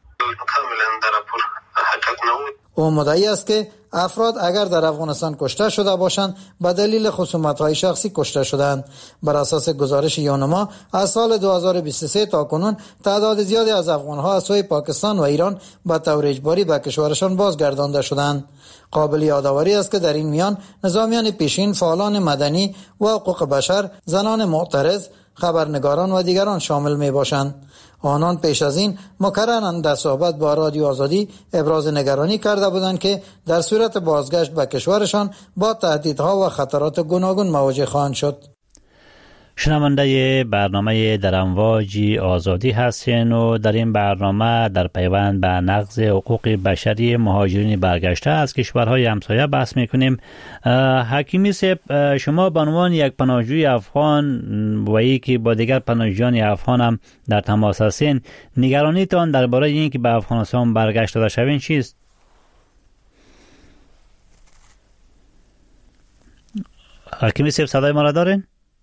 او مدعی است که افراد اگر در افغانستان کشته شده باشند به دلیل خصومت‌های شخصی کشته شدند. بر اساس گزارش یونما از سال دو هزار و بیست و سه تا کنون تعداد زیادی از افغان‌ها از سوی پاکستان و ایران به طور اجباری به کشورشان بازگردانده شدند. قابل یادآوری است که در این میان نظامیان پیشین، فعالان مدنی و حقوق بشر، زنان معترض، خبرنگاران و دیگران شامل می باشند. آنان پیش از این مکرراً در صحبت با رادیو آزادی ابراز نگرانی کرده بودند که در صورت بازگشت به کشورشان با تهدیدها و خطرات گوناگون مواجه خواهند شد. شنونده برنامه در امواج آزادی هستین و در این برنامه در پیوند به نقض حقوق بشری مهاجرین برگشته از کشورهای همسایه بحث میکنیم. حکیمی صاحب، شما به عنوان یک پناهجوی افغان و ای که با دیگر پناهجویان افغان هم در تماس هستین، نگرانیتان درباره این که به افغانستان برگشته شوین چیست؟ حکیمی صاحب صدای ما را دارین؟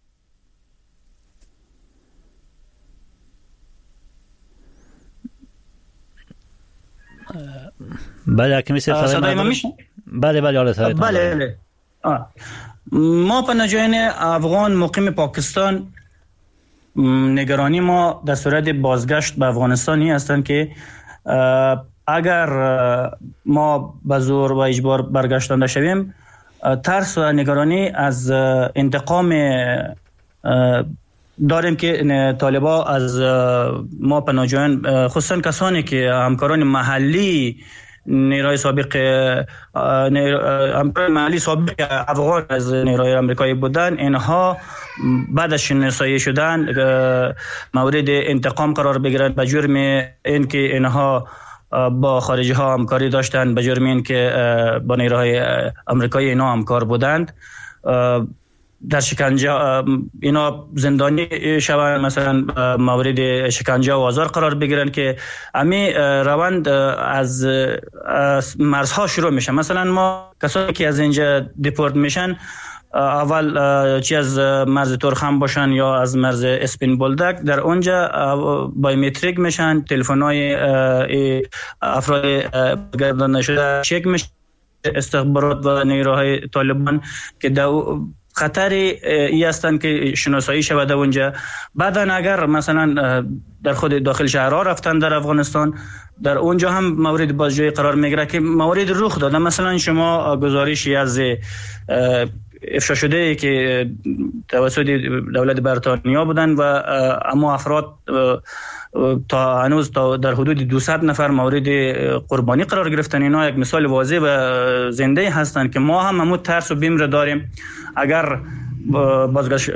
بله حکیمی صاحب صدای ما میشه؟ بله بله حالا صدای بله بله. ما پناهجویان افغان مقیم پاکستان نگرانی ما در صورت بازگشت به افغانستانی هستند که اگر ما به زور و اجبار برگشتانده شویم، ترس و نگرانی از انتقام داریم که طالبا از ما پناهجویان، خصوصا کسانی که همکاران محلی نیروی سابق همکاران محلی سابق افغان از نیروی آمریکایی بودن، اینها بعد از شناسایی شدن مورد انتقام قرار بگیرند به جرم اینکه اینها با خارجی ها همکاری داشتند، به جرم اینکه با نیروهای آمریکایی اینا همکار بودند، در شکنجه اینا زندانی شوند، مثلا مورد شکنجه و آزار قرار بگیرن که امی روند از, از مرزها شروع میشه. مثلا ما کسانی که از اینجا دیپورت میشن اول چی از مرز تورخم باشن یا از مرز اسپین بولدک، در اونجا بایومتریک میشن، تلفن‌های افراد گردانده شده چک میشن، استخبارات و نیروهای طالبان که دو خطری ای هستند که شناسایی شود اونجا. بعدا اگر مثلا در خود داخل شهرها رفتن در افغانستان، در اونجا هم مورد بازجویی قرار میگیره که موارد رخ داده. مثلا شما گزارشی از افشا شده که توسط دولت بریتانیا بودن و اما افراد تا هنوز تا در حدود دویست نفر مورد قربانی قرار گرفتن. اینا یک مثال واضح و زنده هستند که ما هم همون ترس و بیم را داریم. اگر بازگشت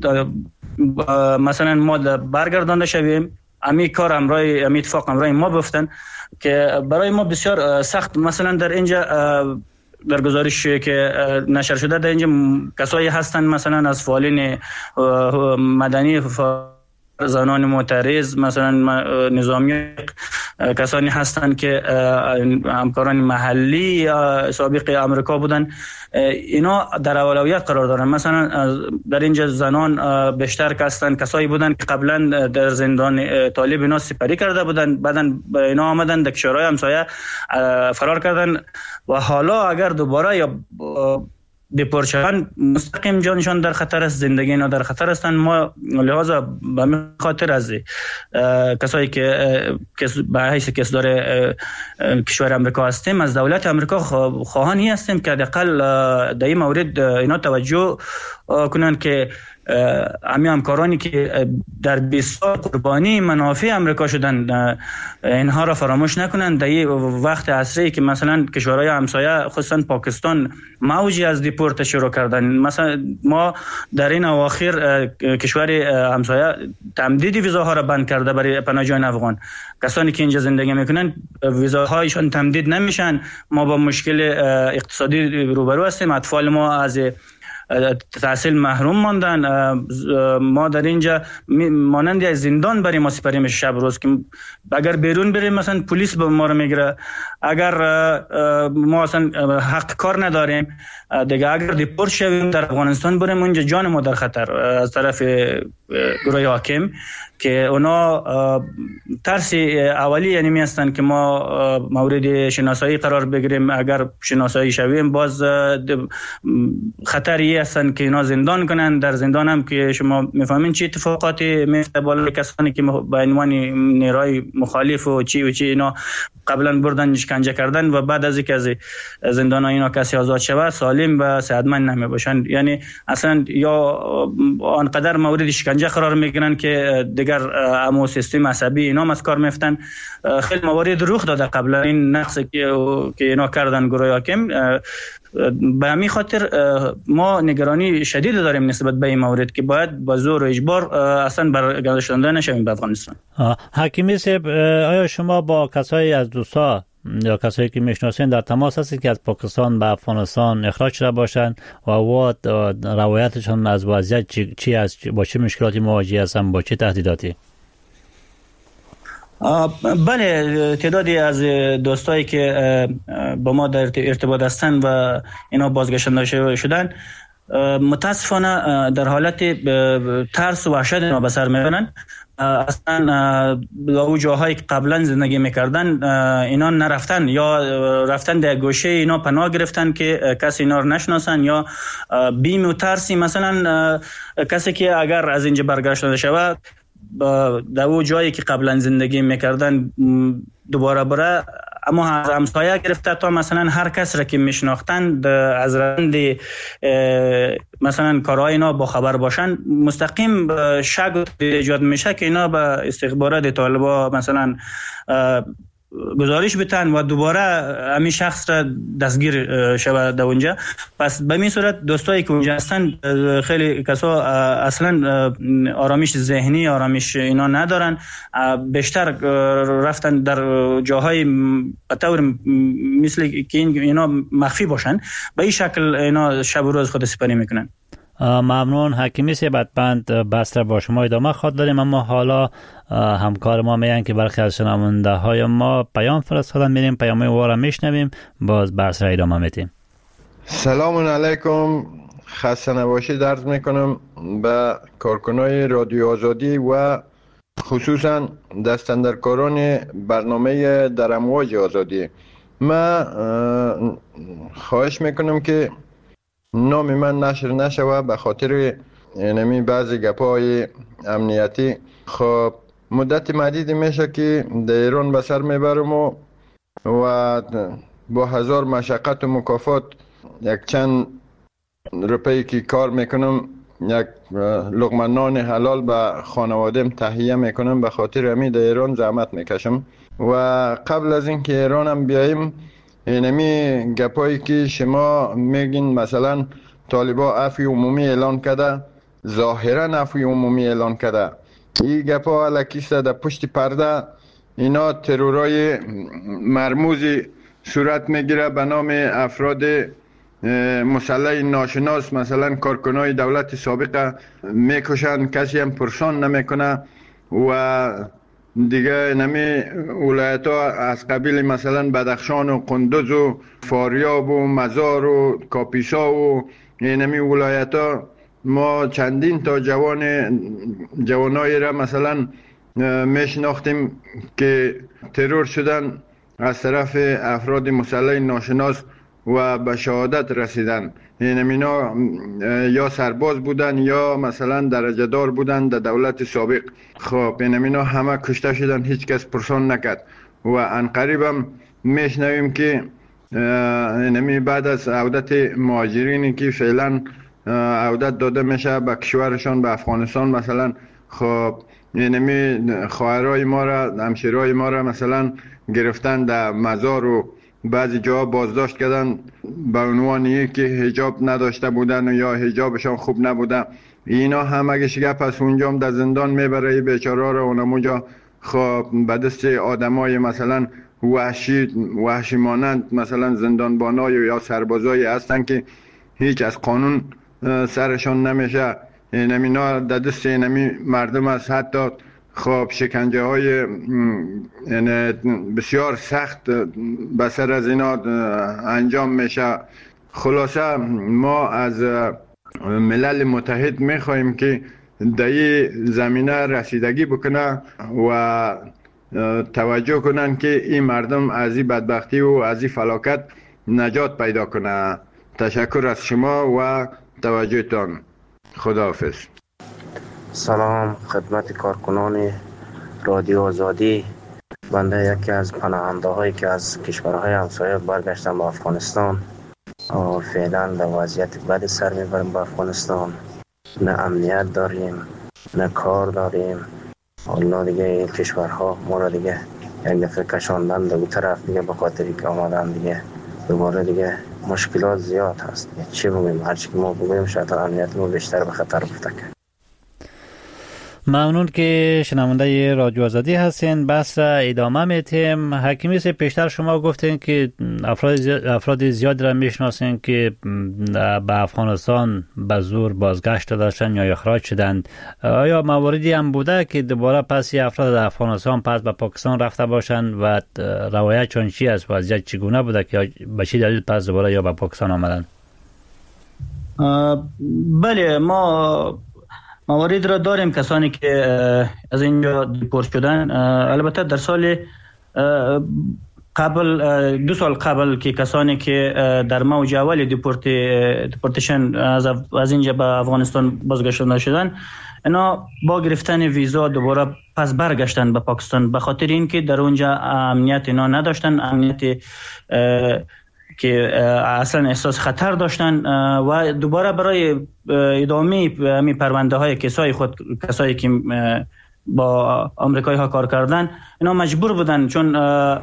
مثلا ما برگردانده شویم، امی کار امرای امی اتفاق امرای ما بفتن که برای ما بسیار سخت. مثلا در اینجا در گزارش که نشر شده در اینجا کسایی هستند مثلا از فعالین مدنی، زنان معترض، مثلا نظامی، کسانی هستند که همکاران محلی سابق آمریکا بودن، اینا در اولویت قرار دارن. مثلا در اینجا زنان بیشتر هستند کسایی بودن که قبلا در زندان طالب اینا سپری کرده بودن، بعداً اینا آمدن در کشورهای همسایه فرار کردن و حالا اگر دوباره یا دیپورت شدن مستقیم جانشان در خطر است، زندگی اینا در خطر هستند. ما لحاظا به همین خاطر از کسایی که به حیث کسدار کشور امریکا هستیم از دولت امریکا خواهانی هستیم که حداقل در این مورد اینا توجه کنند که همه همکارانی که در بیست سال قربانی منافع امریکا شدن اینها را فراموش نکنند. در این وقت عصری که مثلا کشورهای همسایه خصوصا پاکستان موجی از دیپورت شروع کردن، مثلا ما در این اواخر کشور همسایه تمدید ویزاها را بند کرده برای پناهجویان افغان. کسانی که اینجا زندگی میکنن ویزاهایشان تمدید نمیشن، ما با مشکل اقتصادی روبرو هستیم، اطفال ما از تحصیل محروم ماندن. ما در اینجا مانند از زندان برای ما سپری میشه شب روز که اگر بیرون بریم مثلا پلیس به ما رو میگیره، اگر ما اصلا حق کار نداریم دیگه، اگر دیپورت شویم در افغانستان بریم اونجا جان ما در خطر از طرف گروه حاکم که اونا ترس اولی یعنی می هستند که ما مورد شناسایی قرار بگیریم. اگر شناسایی شویم باز خطری هستند که اینا زندان کنند. در زندان هم که شما میفهمین چه اتفاقاتی میفته بالای کسانی که به عنوان نیروی مخالف و چی و چی اینا قبلا بردن اشکنجه کردن و بعد از اینکه از زندان اینا کسی آزاد شود سالم و صحتمند نمی باشند. یعنی اصلا یا آنقدر مورد اشکنجه قرار میگیرن که دیگر امو سیستم عصبی اینا از کار میفتن. خیلی موارد رخ داده قبلا این نقصی که که اینا کردن گروه حاکم. به همین خاطر ما نگرانی شدید داریم نسبت به این مورد که باید با زور و اجبار اصلا برگردانده نشویم به افغانستان. حکیمی صاحب، آیا شما با کسایی از دوستا یا کسایی که میشناسین در تماس هستید که از پاکستان به افغانستان اخراج شده باشند و او روایتشان از وضعیت چی, چی است، با چه مشکلاتی مواجه هستند، با چه تهدیداتی؟ بله، تعدادی از دوستایی که با ما در ارتباط هستند و اینا بازگشته شدن متاسفانه در حالت ترس و وحشت اینا به سر میبرند. اصلا او جاهایی که قبلا زندگی میکردن اینا نرفتن یا رفتن در گوشه اینا پناه گرفتن که کسی اینا رو نشناسن، یا بیم و ترسی مثلا کسی که اگر از اینجا برگشته شود در او جایی که قبلا زندگی میکردن دوباره بره، اما از همسایه گرفته تا مثلا هر کس را که میشناختند از رند مثلا کارهای اینا با خبر باشن مستقیم شک ایجاد میشه که اینا به استخبارات طالبا مثلا گزارش بتن و دوباره همین شخص را دستگیر شود در اونجا. پس به این صورت دوستایی که اونجا هستن خیلی کسا اصلا آرامش ذهنی آرامش اینا ندارن، بیشتر رفتن در جاهای به طور مثل که اینا مخفی باشن، به این شکل اینا شب و روز خود سپری میکنن. ممنون حکیمی صاحب. بند بحث را با شما ادامه خواهد داریم، اما حالا همکار ما میگن که برخی از شنونده های ما پیام فرستادن، میریم پیام او را میشنویم، باز بحث را ادامه میدیم. سلام علیکم، خسته نباشید عرض میکنم به کارکنای رادیو آزادی و خصوصا دستاندرکاران برنامه در امواج آزادی. من خواهش میکنم که نام من نشر نشوه به خاطر اینمی بعضی گپای امنیتی. خب مدت مدیدی میشه که در ایران به سر میبرم و, و با هزار مشقت و مکافات یک چند روپایی که کار میکنم یک لقمه نان حلال به خانوادم تهیه میکنم، به خاطر همین در ایران زحمت میکشم. و قبل از اینکه ایرانم بیاییم اینمی گپایی که شما میگین مثلا طالبا عفو عمومی اعلان کرده، ظاهرا عفو عمومی اعلان کرده، این گپا الکیسته در پشت پرده اینا ترورای مرموزی صورت میگیره به نام افراد مسلح ناشناس، مثلا کارکنای دولت سابقه میکشن، کسی هم پرسان نمیکنه. و دیگه نمی ولایت ها از قبیل مثلا بدخشان و قندوز و فاریاب و مزار و کاپیسا و نمی ولایت ها ما چندین تا جوان جوانایی را مثلا میشناختیم که ترور شدن از طرف افراد مسلح ناشناس و به شهادت رسیدن. این اینا یا سرباز بودن یا مثلا درجه دار بودن در دولت سابق. خب این اینا همه کشته شدن، هیچ کس پرسان نکرد. و انقریب هم میشنویم که اینمی بعد از عودت مهاجرینی که فعلا عودت داده میشه به کشورشان، به افغانستان مثلا. خب اینمی خواهرای ما را، همشیرای ما را مثلا گرفتن در مزار و بعضی جا بازداشت کردن به عنوان که حجاب نداشته بودن یا حجابشان خوب نبوده. اینا همه گپ پس اونجا در زندان میبره بیچاره را اونموجا. خب به دست آدمای مثلا وحشی وحشی مانند مثلا زندانبانای یا سربازای هستن که هیچ از قانون سرشان نمیشه. اینمینا در دست اینمی مردم است. حتی خب شکنجه های بسیار سخت به سر از اینا انجام میشه. خلاصه ما از ملل متحد میخواهیم که در این زمینه رسیدگی بکنه و توجه کنن که این مردم از این بدبختی و از این فلاکت نجات پیدا کنه. تشکر از شما و توجهتان. خداحافظ. سلام خدمت کارکنان رادیو آزادی. بنده یکی از پناهنده هایی که از کشورهای همسایه برگشتم به افغانستان و فعلا در وضعیت بد سر میبریم به افغانستان. نه امنیت داریم، نه کار داریم. حالا دیگه کشورها ما را دیگه یک دفعه کشاندن دو طرف دیگه به خاطری که آمدن دیگه دوباره دیگه مشکلات زیاد هست. چی بگویم؟ هرچی که ما بگویم شاید امنیت ما بیشتر به خطر بفته. ممنون که شنونده رادیو آزادی هستین. بحث را ادامه میتیم. حکیمی سے پیشتر شما گفتین که افراد زیاد افراد زیاد را میشناسین که به افغانستان به زور بازگشت داشتن یا اخراج شدند. آیا مواردی هم بوده که دوباره پس افراد در افغانستان پس به پاکستان رفته باشند و روایتشان چی است؟ وضعیت چگونه بوده که به چه دلیل پس دوباره یا به پاکستان آمدند؟ بله، ما موارد را داریم کسانی که از اینجا دیپورت شدن. البته در سال قبل دو سال قبل که کسانی که در موج اول دیپورت دیپورتیشن از از اینجا به افغانستان بازگشته شدن، اینا با گرفتن ویزا دوباره پس برگشتن به پاکستان به خاطر اینکه در اونجا امنیت اینا نداشتن، امنیت که اصلا احساس خطر داشتن و دوباره برای ادامه می پرونده های کسای خود کسایی که با آمریکایی ها کار کردن اینا مجبور بودن، چون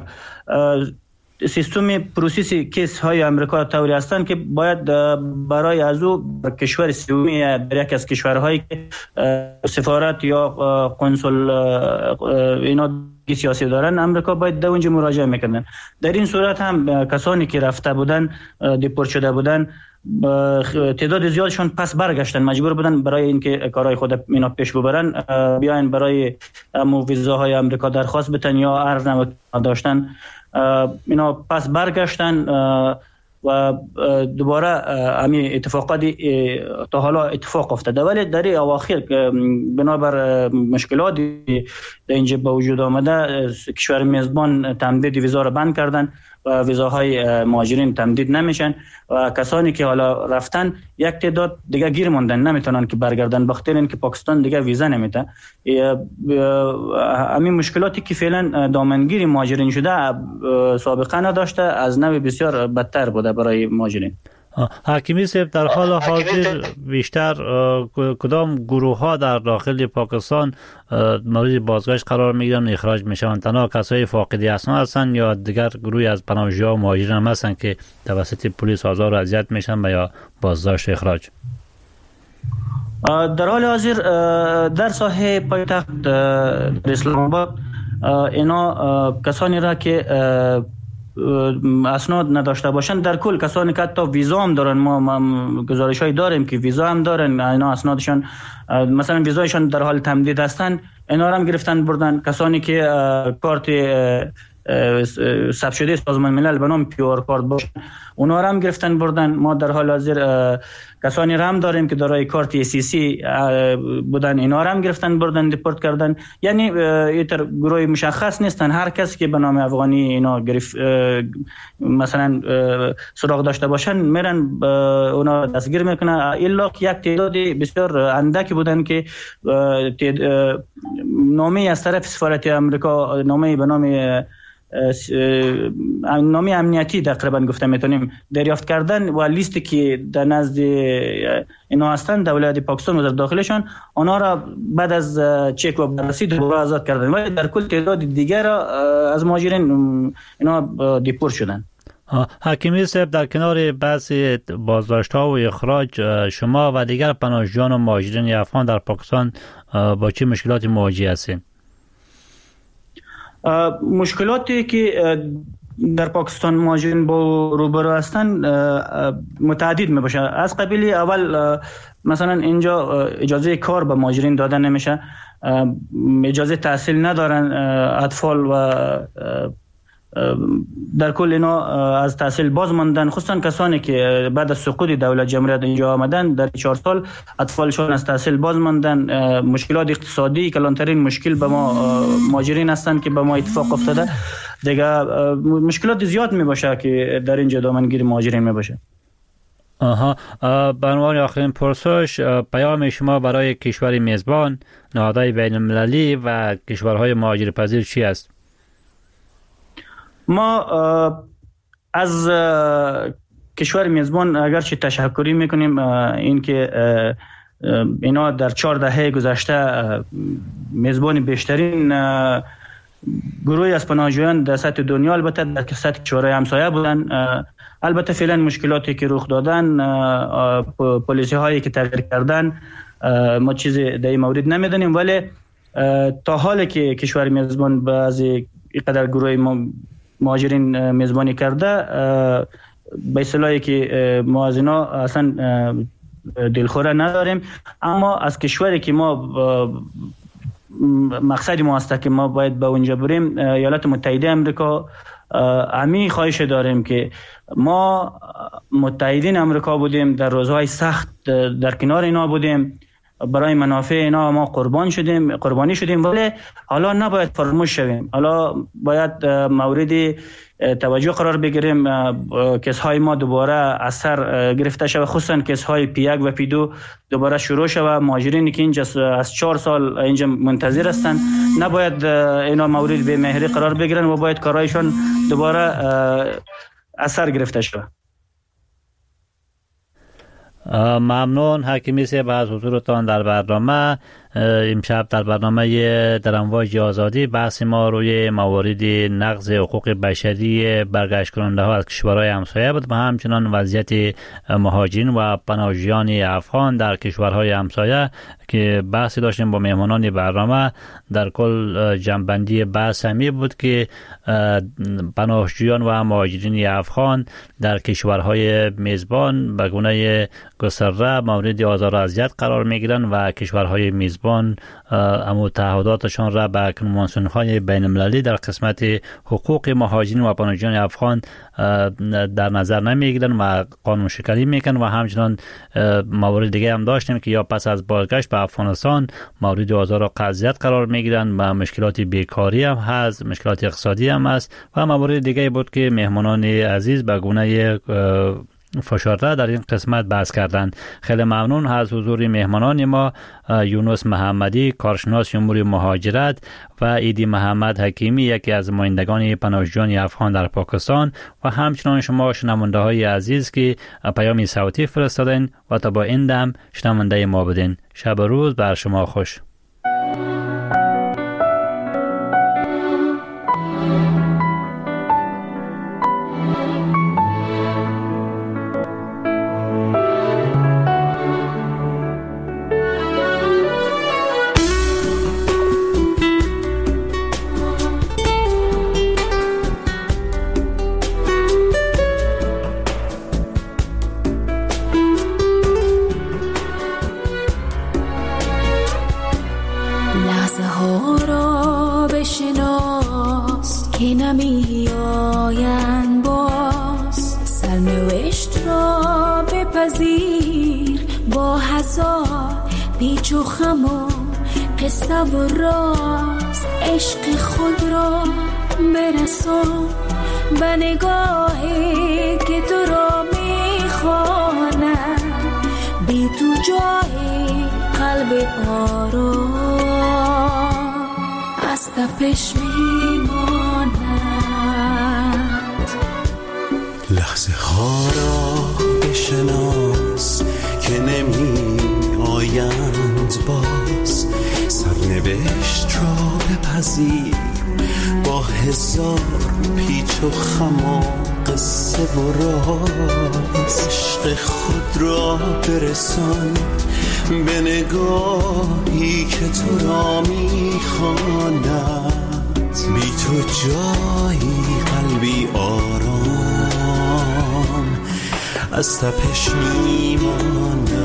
سیستم پروسس کیس های آمریکا طوری هستند که باید برای از او کشور سومی در یک از کشورهایی که سفارت یا قنصل اینا سیاسی دارن آمریکا باید در اونجا مراجعه میکنن. در این صورت هم کسانی که رفته بودن دیپورت شده بودن تعداد زیادشون پس برگشتن، مجبور بودن برای اینکه کارهای خود اینا پیش ببرن بیاین برای امو ویزاهای آمریکا درخواست بتن یا عرض داشتن اینا پس برگشتن و دوباره همین اتفاقاتی تا حالا اتفاق افتاده. ولی در اواخر بنابر مشکلاتی در اینجا به وجود آمده کشور میزبان تمدید ویزا را بند کردن و ویزاهای مهاجرین تمدید نمیشن و کسانی که حالا رفتن یک تعداد دیگه گیر موندن، نمیتونن که برگردن بخاطر اینکه پاکستان دیگه ویزا نمیده. همین مشکلاتی که فعلا دامنگیر مهاجرین شده سابقه نداشته، از نوع بسیار بدتر بوده برای مهاجرین. حکیمی صاحب، در حال حاضر بیشتر کدام گروه ها در داخل پاکستان مورد بازگشت قرار میگیرن و اخراج میشن؟ تنها کسای فاقد اسناد هستن یا دیگر گروهی از پناهجویان و مهاجرین هم هستن که توسط پلیس آزار و اذیت میشن و یا بازداشت اخراج؟ در حال حاضر در ساحه پایتخت اسلام آباد اینا کسانی را که اسناد نداشته باشن، در کل کسانی که حتی ویزا هم دارن، ما گزارش‌هایی داریم که ویزا هم دارن، اینا اسنادشان مثلا ویزایشان در حال تمدید هستن، اینا را هم گرفتن بردن. کسانی که کارت ثبت شده سازمان ملل به نام پیور کارت باشن اونا را هم گرفتن بردن. ما در حال حاضر کسانی را هم داریم که دارای کارت ای سی سی بودن، اینا را هم گرفتن بردن دیپورت کردن. یعنی ایتر گروه مشخص نیستن، هر کس که به نام افغانی اینا گرفت مثلا سراغ داشته باشن میرن اونا دستگیر میکنن. الا یک تعداد بسیار اندکی بودن که نامه از طرف سفارت آمریکا، نامه به نام نامه امنیتی تقریبا گفته میتونیم دریافت کردن و لیستی که در نزد اینا هستند دولت پاکستان وزارت داخلشان آنها را بعد از چک و بررسی دوباره آزاد کردن ولی در کل تعداد دیگر از مهاجرین اینا دیپورت شدند. حکیمی صاحب، در کنار بحث بازداشت‌ها و اخراج، شما و دیگر پناهجویان و مهاجرین افغان در پاکستان با چه مشکلاتی مواجه هستید؟ مشکلاتی که در پاکستان مهاجرین با روبرو هستند متعدد می باشه. از قبیل اول مثلا اینجا اجازه کار به مهاجرین داده نمیشه، اجازه تحصیل ندارن اطفال و در کل اینا از تحصیل باز ماندن، خصوصا کسانی که بعد از سقوط دولت جمهوریت اینجا آمدن در چهار سال اطفالشون از تحصیل باز ماندن. مشکلات اقتصادی کلانترین مشکل به ما مهاجرین هستند که به ما اتفاق افتاده دیگه. مشکلات زیاد می باشه که در اینجا دامنگیر مهاجرین می باشه. آها، به عنوان آخرین پرسش، پیام شما برای کشور میزبان، نهادهای بین المللی و کشورهای مهاجرپذیر چی است؟ ما از کشور میزبان اگرچه تشکری میکنیم این که اینا در چهار دهه گذشته میزبان بیشترین گروهی از پناهجویان در سطح دنیا، البته در سطح کشورهای همسایه بودن. البته فعلا مشکلاتی که رخ دادن، پالیسی هایی که تغییر کردن، ما چیزی در این مورد نمیدونیم، ولی تا حالی که کشور میزبان بعضی اینقدر گروه مهاجرین میزبانی کرده، به اصطلاحی که ما از اینا اصلا دلخوره نداریم. اما از کشوری که ما مقصد ما است که ما باید به اونجا بریم، ایالات متحده امریکا، امی خواهش داریم که ما متحدین امریکا بودیم، در روزهای سخت در کنار اینا بودیم، برای منافع اینا ما قربان شدیم قربانی شدیم، ولی حالا نباید فراموش شویم. حالا باید موردی توجه قرار بگیریم، کیس های ما دوباره اثر گرفته شود، خصوصا کیس های پی یک و پی دو دوباره شروع شود. مهاجرینی که اینجا از چهار سال اینجا منتظر هستند نباید اینا مورد به مهری قرار بگیرن و باید کارایشان دوباره اثر گرفته شود. ممنون حکیمی صاحب از حضورتان در برنامه. امشب در برنامه در امواج آزادی بحث ما روی موارد نقض حقوق بشری برگشت کننده ها از کشورهای همسایه بود و همچنان وضعیت مهاجرین و پناهجویان افغان در کشورهای همسایه که بحثی داشتیم با مهمانان برنامه. در کل جنبندی بحث همی بود که پناهجویان و مهاجرین افغان در کشورهای میزبان به گونه گسترده مورد آزار و اذیت قرار میگیرند و کشورهای میزبان امو تعهداتشان را به کنوانسیون‌های بین المللی در قسمت حقوق مهاجرین و پناهجویان افغان در نظر نمیگیرند و قانون شکنی میکنند و همچنان موارد دیگه هم داشتیم که یا پس از بازگشت به افغانستان مورد آزار و اذیت قرار میگیرند و مشکلات بیکاری هم هست، مشکلات اقتصادی هم است و موارد دیگه بود که مهمانان عزیز به گونه فشرده در این قسمت بحث کردند. خیلی ممنون از حضور مهمانان ما، یونس محمدی کارشناس امور مهاجرت و ایدی محمد حکیمی یکی از نمایندگان پناهجویان افغان در پاکستان و همچنان شما شنونده های عزیز که پیام صوتی فرستادین و تا با این دم شنونده ما بودین. شب و روز بر شما خوش. پیچ و خم و قصه و راز عشق خود را برسان به نگاهی که تو را میخواند، بی تو جای قلب آرام از تپش میماند. لحظه ها را بشناس که نمی آیند باز، سرنوشت را بپذیر با هزار پیچ و خم و قصه و راز. عشق خود را برسان به نگاهی که تو را میخواند، بی تو جایی قلبی آرام از تپش میماند.